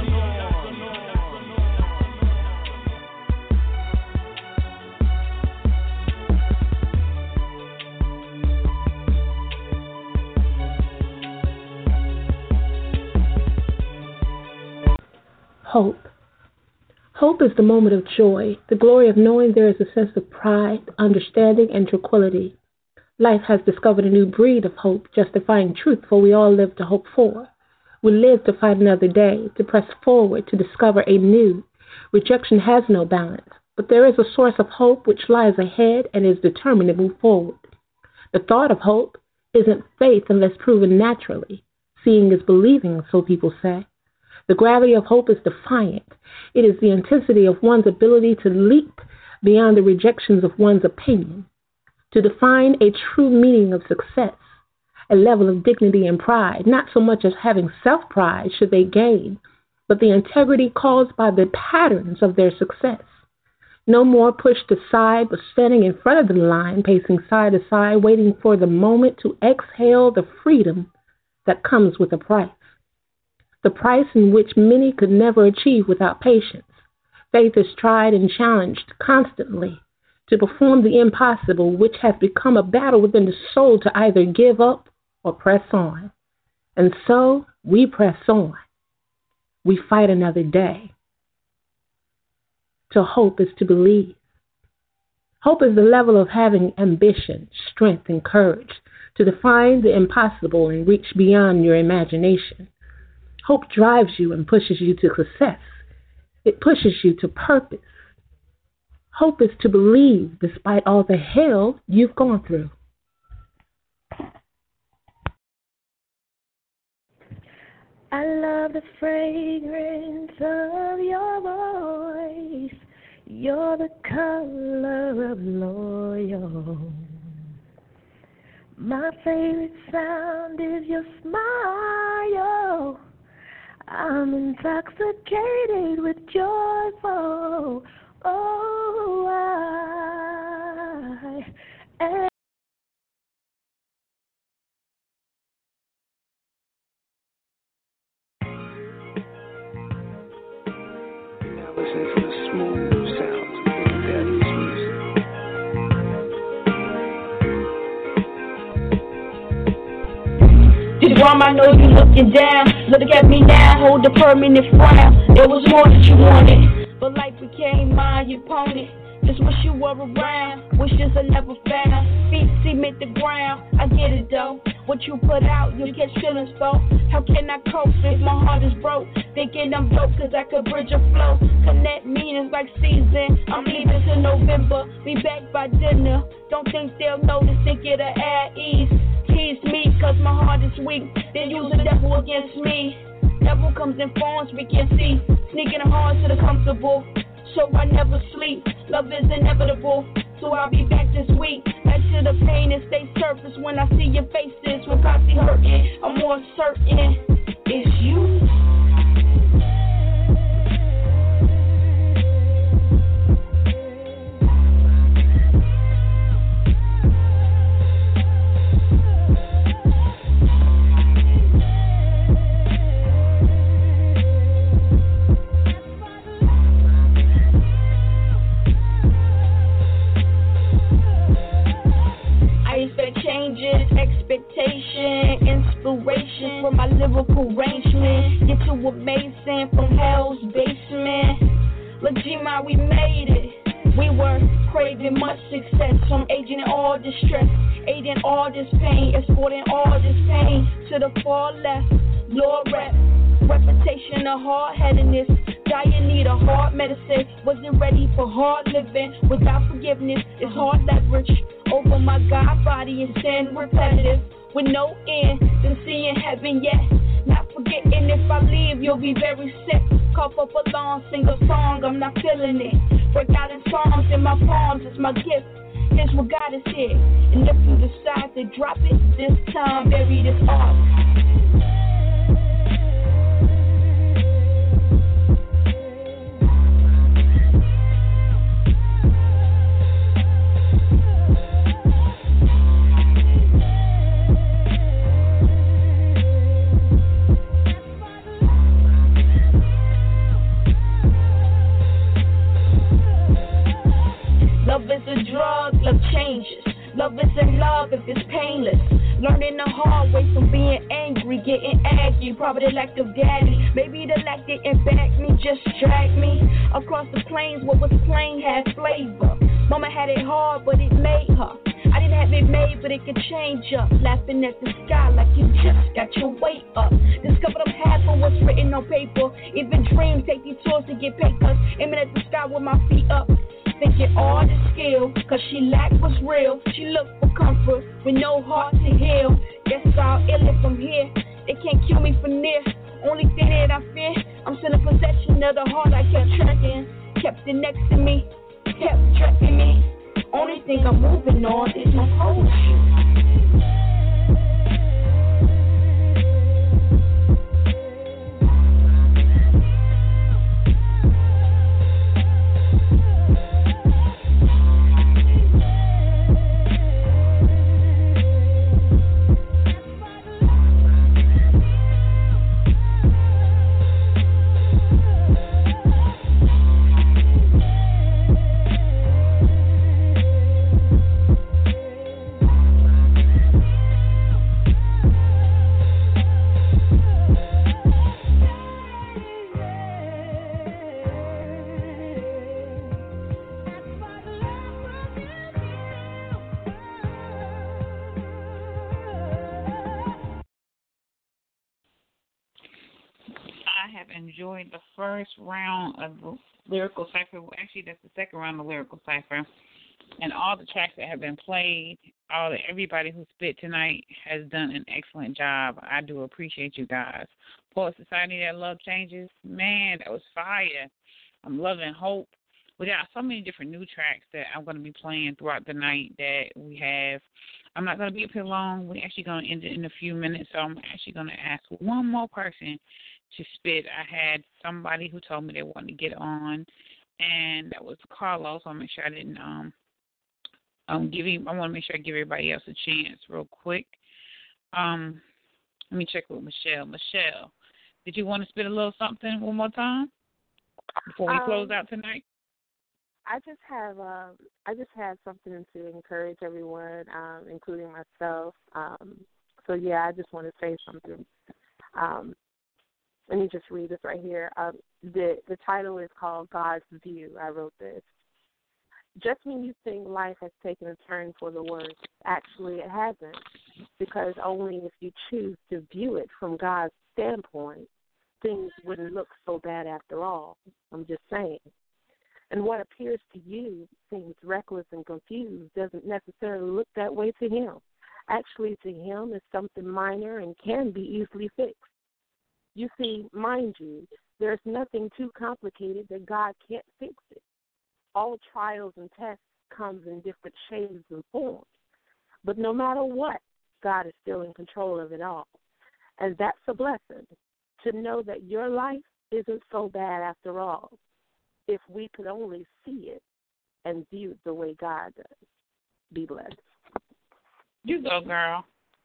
Hope. Hope is the moment of joy, the glory of knowing there is a sense of pride, understanding, and tranquility. Life has discovered a new breed of hope, justifying truth, for we all live to hope for. We live to fight another day, to press forward, to discover a new. Rejection has no balance, but there is a source of hope which lies ahead and is determined to move forward. The thought of hope isn't faith unless proven naturally. Seeing is believing, so people say. The gravity of hope is defiant. It is the intensity of one's ability to leap beyond the rejections of one's opinion, to define a true meaning of success, a level of dignity and pride, not so much as having self-pride should they gain, but the integrity caused by the patterns of their success. No more pushed aside, but standing in front of the line, pacing side to side, waiting for the moment to exhale the freedom that comes with a price. The price in which many could never achieve without patience. Faith is tried and challenged constantly to perform the impossible, which has become a battle within the soul to either give up or press on. And so we press on. We fight another day. To hope is to believe. Hope is the level of having ambition, strength, and courage to define the impossible and reach beyond your imagination. Hope drives you and pushes you to success. It pushes you to purpose. Hope is to believe despite all the hell you've gone through. I love the fragrance of your voice. You're the color of loyal. My favorite sound is your smile. I'm intoxicated with joyful. Oh, I am. Now listen to the smooth sounds of Big Daddy's music. The drum, I know you looking down. Look at me now, hold the permanent frown. There was more that you wanted, but life became mine, you pwned it. Just wish you were around, wishes I never found. Feet cement the ground, I get it though. What you put out, you catch feelings for. How can I cope if my heart is broke? Thinking I'm broke cause I could bridge a flow. Connect meanings like season, I'm leaving till November. Be back by dinner, don't think they'll notice, think it'll add ease. Tease me cause my heart is weak, then use the devil against me. Devil comes in forms we can see, sneaking the hard to the comfortable. So I never sleep, love is inevitable. So I'll be back this week, back to the pain and stay surface. When I see your faces, when I see hurting, I'm more certain it's you. Expectation, inspiration from my lyrical arrangement. You're too amazing from hell's basement. Look, G-Ma, we made it. We were craving much success, from aging in all distress, aiding all this pain, escorting all this pain to the far left. Lord rep, reputation of hard-headedness. Dire need a hard medicine. Wasn't ready for hard living. Without forgiveness, it's hard leverage over my God body and sin repetitive. With no end, than seeing heaven yet. Not forgetting forgetting if I leave, you'll be very sick. Cough up a lung, sing a song, I'm not feeling it. Break out in songs in my palms, it's my gift. Here's what God is here. And if you decide to drop it, this time bury this art. Love is a drug, love changes. Love isn't love if it's painless. Learning the hard way from being angry, getting aggy. Probably the lack of daddy. Maybe the lack didn't back me, just drag me. Across the plains, what was plain had flavor. Mama had it hard, but it made her. I didn't have it made, but it could change up. Laughing at the sky like you just got your weight up. Discovered I'm half of what's written on paper. Even dreams take these tours to get papers. Aiming at the sky with my feet up. Thinking all the skill, cause she lacked was real. She looked for comfort with no heart to heal. Guess I'll ill if I'm here. They can't kill me from near. Only thing that I fear, I'm still in possession of the heart I kept tracking. Kept it next to me, kept tracking me. Only thing I'm moving on is my poetry. Enjoyed the first round of the Lyrical Cypher. Well, actually, that's the second round of Lyrical Cypher. And all the tracks that have been played, everybody who spit tonight has done an excellent job. I do appreciate you guys. Poet Society, That Love Changes, man, that was fire. I'm loving Hope. We got so many different new tracks that I'm going to be playing throughout the night that we have. I'm not going to be up here long. We're actually going to end it in a few minutes, so I'm actually going to ask one more person to spit. I had somebody who told me they wanted to get on, and that was Carlos. So I'll make sure I didn't give him. I want to make sure I give everybody else a chance real quick. Let me check with Michelle. Michelle, did you want to spit a little something one more time before we close out tonight? I just have something to encourage everyone, including myself. So yeah, I just want to say something. Let me just read this right here. The title is called God's View. I wrote this. Just when you think life has taken a turn for the worse, actually it hasn't, because only if you choose to view it from God's standpoint, things wouldn't look so bad after all. I'm just saying. And what appears to you seems reckless and confused doesn't necessarily look that way to him. Actually, to him, it's something minor and can be easily fixed. You see, mind you, there's nothing too complicated that God can't fix it. All trials and tests comes in different shades and forms. But no matter what, God is still in control of it all. And that's a blessing, to know that your life isn't so bad after all, if we could only see it and view it the way God does. Be blessed. You go, girl.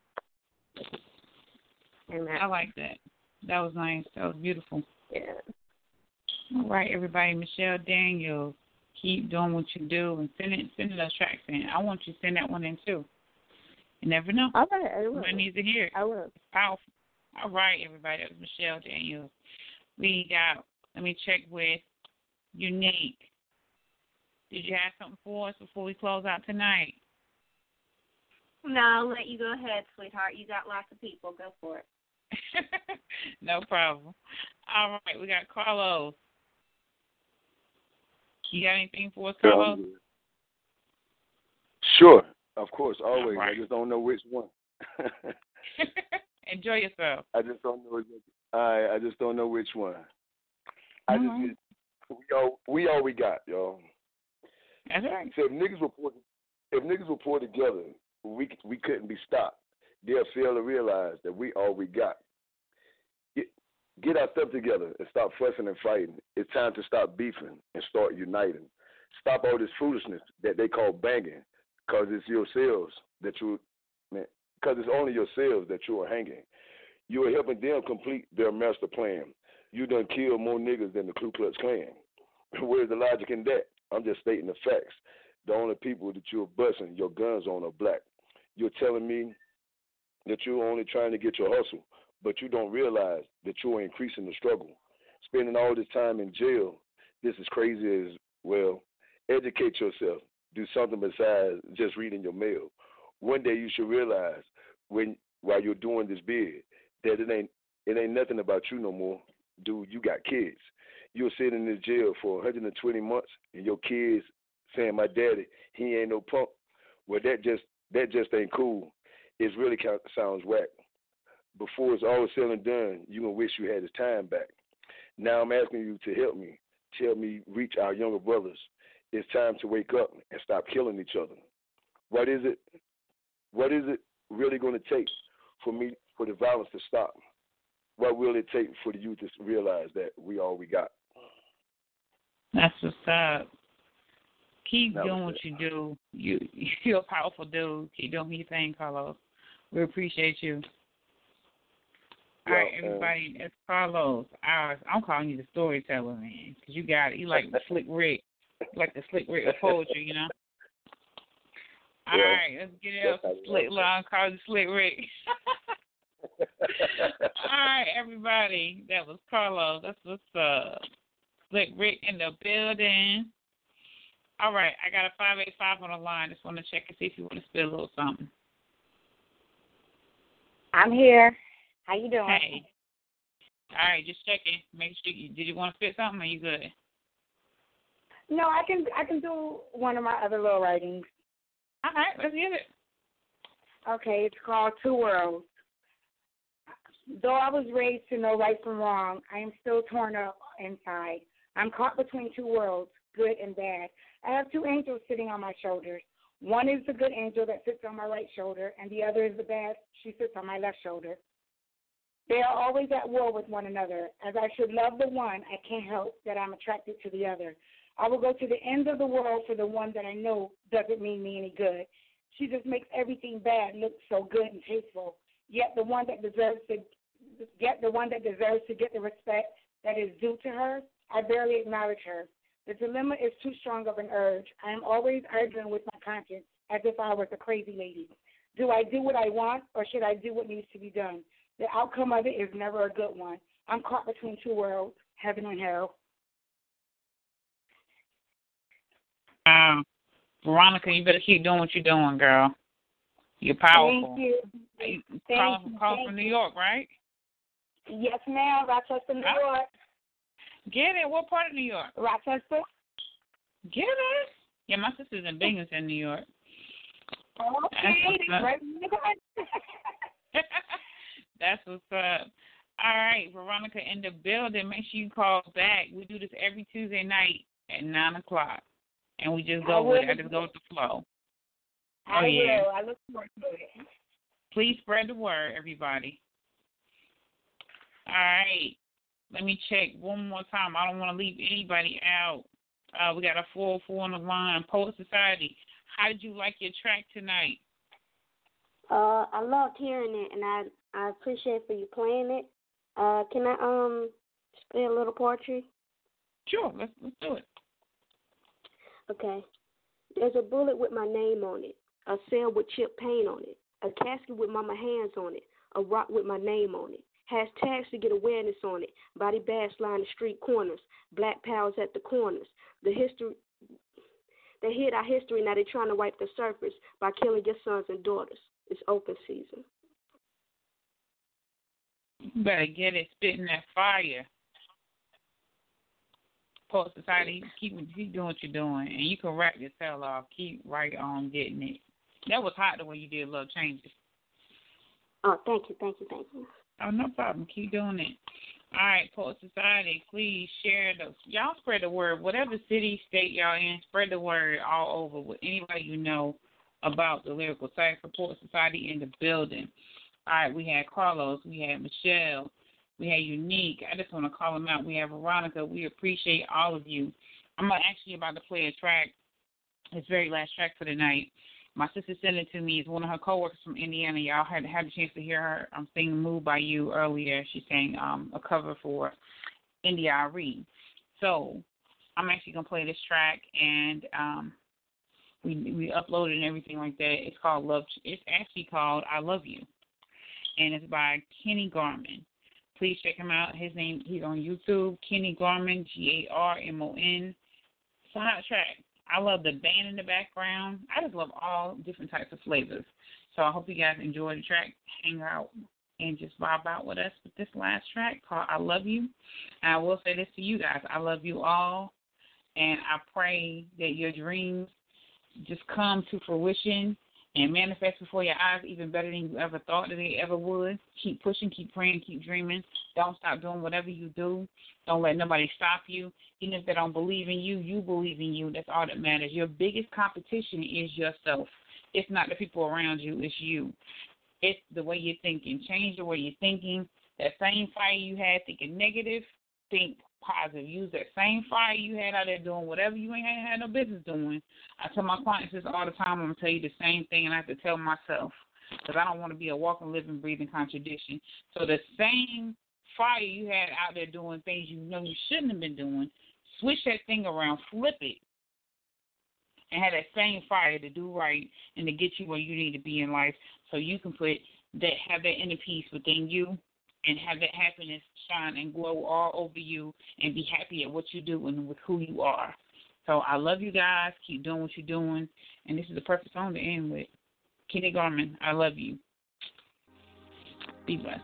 Amen. I like that. That was nice. That was beautiful. Yeah. All right, everybody. Michelle Daniels, keep doing what you do and send those tracks in. I want you to send that one in too. You never know. All right, I will. Somebody needs to hear it. I will. It's powerful. All right, everybody. That was Michelle Daniels. We got. Let me check with Unique. Did you have something for us before we close out tonight? No, I'll let you go ahead, sweetheart. You got lots of people. Go for it. No problem. All right, we got Carlos. You got anything for us, Carlos? Sure, of course, always. Right. I just don't know which one. Enjoy yourself. I just don't know. I just don't know which one. I just we all we got, y'all. That's right. So if niggas were put together, we couldn't be stopped. They'll fail to realize that we all we got. Get our stuff together and stop fussing and fighting. It's time to stop beefing and start uniting. Stop all this foolishness that they call banging, because it's yourselves that because it's only yourselves that you are hanging. You are helping them complete their master plan. You done killed more niggas than the Ku Klux Klan. Where's the logic in that? I'm just stating the facts. The only people that you're busting your guns on are black. You're telling me that you're only trying to get your hustle, but you don't realize that you're increasing the struggle. Spending all this time in jail, this is crazy as well. Educate yourself. Do something besides just reading your mail. One day you should realize while you're doing this bid that it ain't nothing about you no more. Dude, you got kids. You're sitting in jail for 120 months, and your kids saying, "My daddy, he ain't no punk." Well, that just ain't cool. It really sounds whack. Before it's all said and done, you're going to wish you had his time back. Now I'm asking you to help me reach our younger brothers. It's time to wake up and stop killing each other. What is it really going to take for the violence to stop? What will it take for the youth to realize that we all we got? That's what's up. Keep doing what you do. You're a powerful dude. Keep doing your thing, Carlos. We appreciate you. All right, everybody, it's Carlos. I'm calling you the storyteller, man, because you got it. You like the Slick Rick. You like the Slick Rick of poetry, you know? All right, let's get it up. Slick Long, call you Slick Rick. All right, everybody, that was Carlos. That's what's Slick Rick in the building. All right, I got a 585 on the line. Just want to check and see if you want to spit a little something. I'm here. How you doing? Hey. All right, just checking. Make sure did you want to spit something, or you good? No, I can do one of my other little writings. All right, let's get it. Okay, it's called Two Worlds. Though I was raised to know right from wrong, I am still torn up inside. I'm caught between two worlds, good and bad. I have two angels sitting on my shoulders. One is the good angel that sits on my right shoulder, and the other is the bad. She sits on my left shoulder. They are always at war with one another. As I should love the one, I can't help that I'm attracted to the other. I will go to the ends of the world for the one that I know doesn't mean me any good. She just makes everything bad look so good and tasteful. Yet the one that deserves to get the respect that is due to her, I barely acknowledge her. The dilemma is too strong of an urge. I am always arguing with my conscience as if I was a crazy lady. Do I do what I want, or should I do what needs to be done? The outcome of it is never a good one. I'm caught between two worlds, heaven and hell. Veronica, you better keep doing what you're doing, girl. You're powerful. Thank you. Calling from New York, right? Yes, ma'am. Rochester, New York. Get it. What part of New York? Rochester. Get it. Yeah, my sister's in Binghamton, New York. Okay. That's what's up. All right, Veronica in the building. Make sure you call back. We do this every Tuesday night at 9 o'clock. And we just go with it. I just go with the flow. I will. I look forward to it. Please spread the word, everybody. All right. Let me check one more time. I don't want to leave anybody out. We got a 404 on the line. Poet Society, how did you like your track tonight? I loved hearing it, and I appreciate for you playing it. Can I spit a little poetry? Sure, let's do it. Okay. There's a bullet with my name on it, a cell with chip paint on it, a casket with mama hands on it, a rock with my name on it. Hashtags to get awareness on it. Body bags line the street corners. Black pals at the corners. They hid our history, now they're trying to wipe the surface by killing your sons and daughters. It's open season. You better get it, spitting that fire. Poet Society, keep doing what you're doing, and you can rap your tail off. Keep right on getting it. That was hot the way you did Love Changes. Oh, thank you. Oh, no problem. Keep doing it. All right, Poet Society, please share y'all spread the word. Whatever city, state y'all in, spread the word all over with anybody you know about the Lyrical Cipher. Poet Society in the building. All right, we had Carlos, we had Michelle, we had Unique. I just want to call them out. We have Veronica. We appreciate all of you. I'm actually about to play a track, this very last track for the night. My sister sent it to me. It's one of her coworkers from Indiana. Y'all had a chance to hear her sing "Moved by You" earlier. She sang a cover for India Reed. So I'm actually gonna play this track, and we uploaded and everything like that. It's called Love. It's actually called "I Love You," and it's by Kenny Garmin. Please check him out. He's on YouTube. Kenny Garmin, Garmon. It's a hot track. I love the band in the background. I just love all different types of flavors. So I hope you guys enjoy the track, hang out, and just vibe out with us with this last track called I Love You. And I will say this to you guys. I love you all, and I pray that your dreams just come to fruition and manifest before your eyes even better than you ever thought that they ever would. Keep pushing, keep praying, keep dreaming. Don't stop doing whatever you do. Don't let nobody stop you. Even if they don't believe in you, you believe in you. That's all that matters. Your biggest competition is yourself. It's not the people around you. It's you. It's the way you're thinking. Change the way you're thinking. That same fire you had thinking negative, think positive. Use that same fire you had out there doing whatever you ain't had no business doing. I tell my clients this all the time. I'm going to tell you the same thing, and I have to tell myself because I don't want to be a walking, living, breathing contradiction. So the same fire you had out there doing things you know you shouldn't have been doing, switch that thing around, flip it, and have that same fire to do right and to get you where you need to be in life so you can have that inner peace within you and have that happiness shine and glow all over you and be happy at what you do and with who you are. So I love you guys. Keep doing what you're doing. And this is the perfect song to end with. Kenny Garmin, I love you. Be blessed.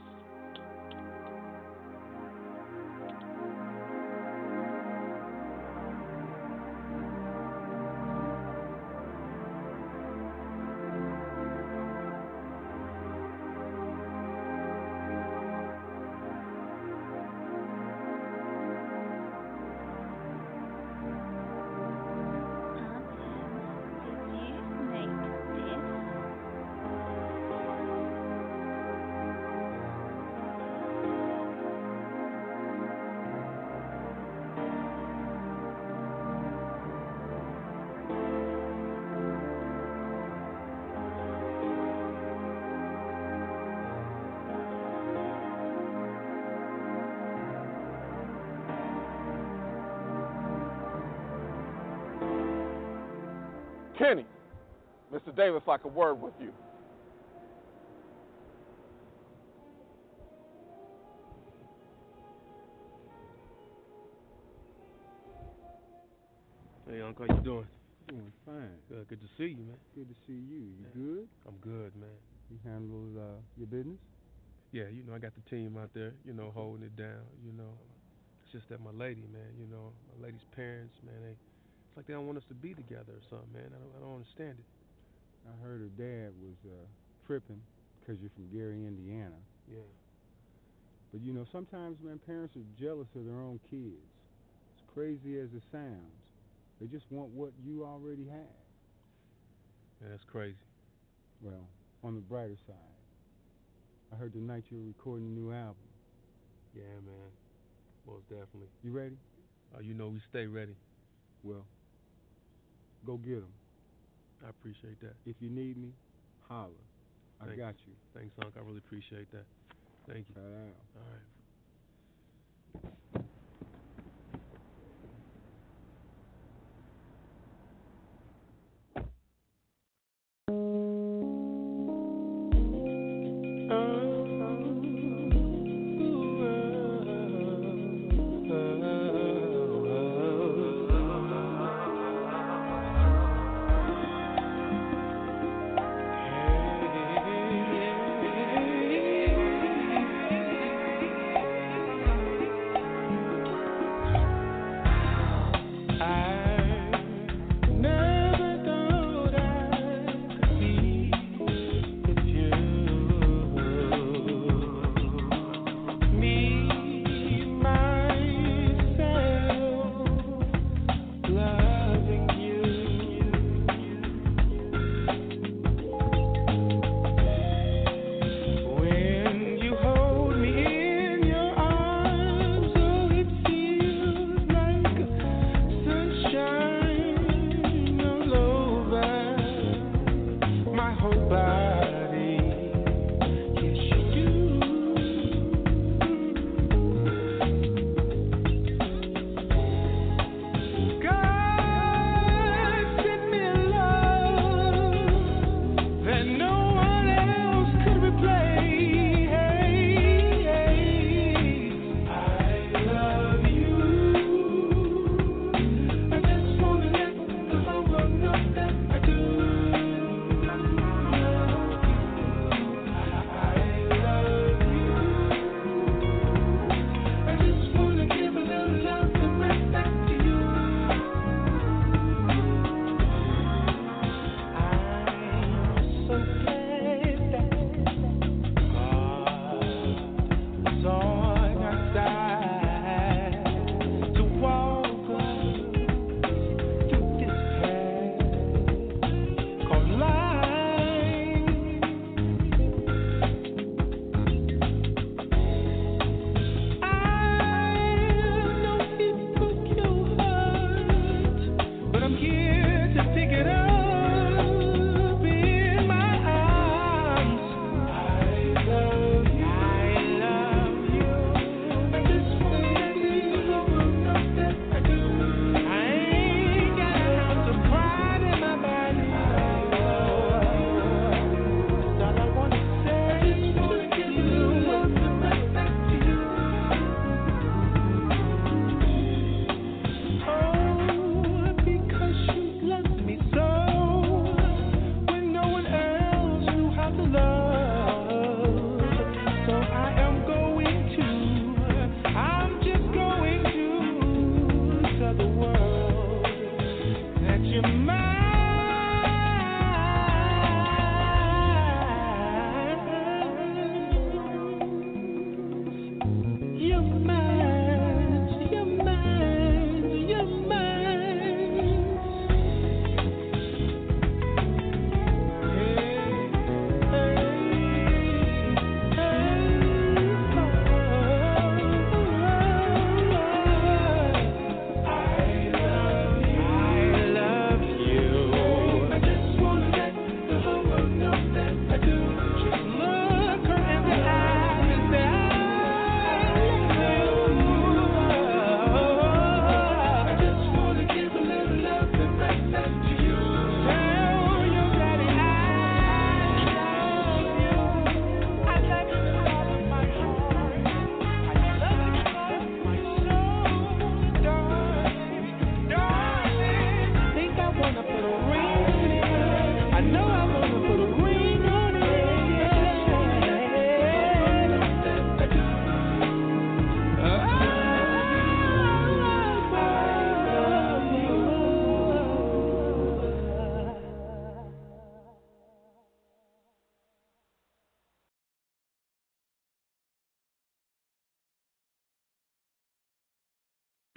Kenny, Mr. Davis like a word with you. Hey, Uncle, how you doing? Doing fine. Good to see you, man. Good to see you. You good? I'm good, man. You handled your business? Yeah, I got the team out there, holding it down, It's just that my lady, man, my lady's parents, man, it's like they don't want us to be together or something, man. I don't understand it. I heard her dad was tripping because you're from Gary, Indiana. Yeah. But, sometimes, man, parents are jealous of their own kids. As crazy as it sounds, they just want what you already have. Yeah, that's crazy. Well, on the brighter side, I heard tonight you're recording a new album. Yeah, man. Most definitely. You ready? We stay ready. Well, go get them. I appreciate that. If you need me, holler. I got you. Thanks, Unc. I really appreciate that. Thank you. All right.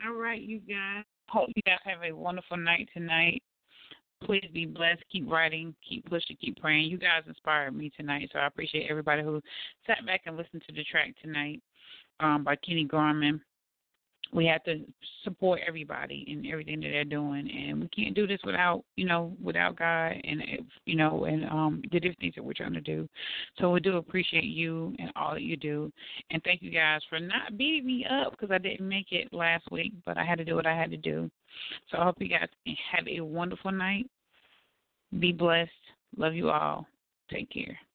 All right, you guys. Hope you guys have a wonderful night tonight. Please be blessed. Keep writing. Keep pushing. Keep praying. You guys inspired me tonight, so I appreciate everybody who sat back and listened to the track tonight by Kenny Garman. We have to support everybody in everything that they're doing, and we can't do this without God and the different things that we're trying to do. So we do appreciate you and all that you do, and thank you guys for not beating me up because I didn't make it last week, but I had to do what I had to do. So I hope you guys have a wonderful night. Be blessed. Love you all. Take care.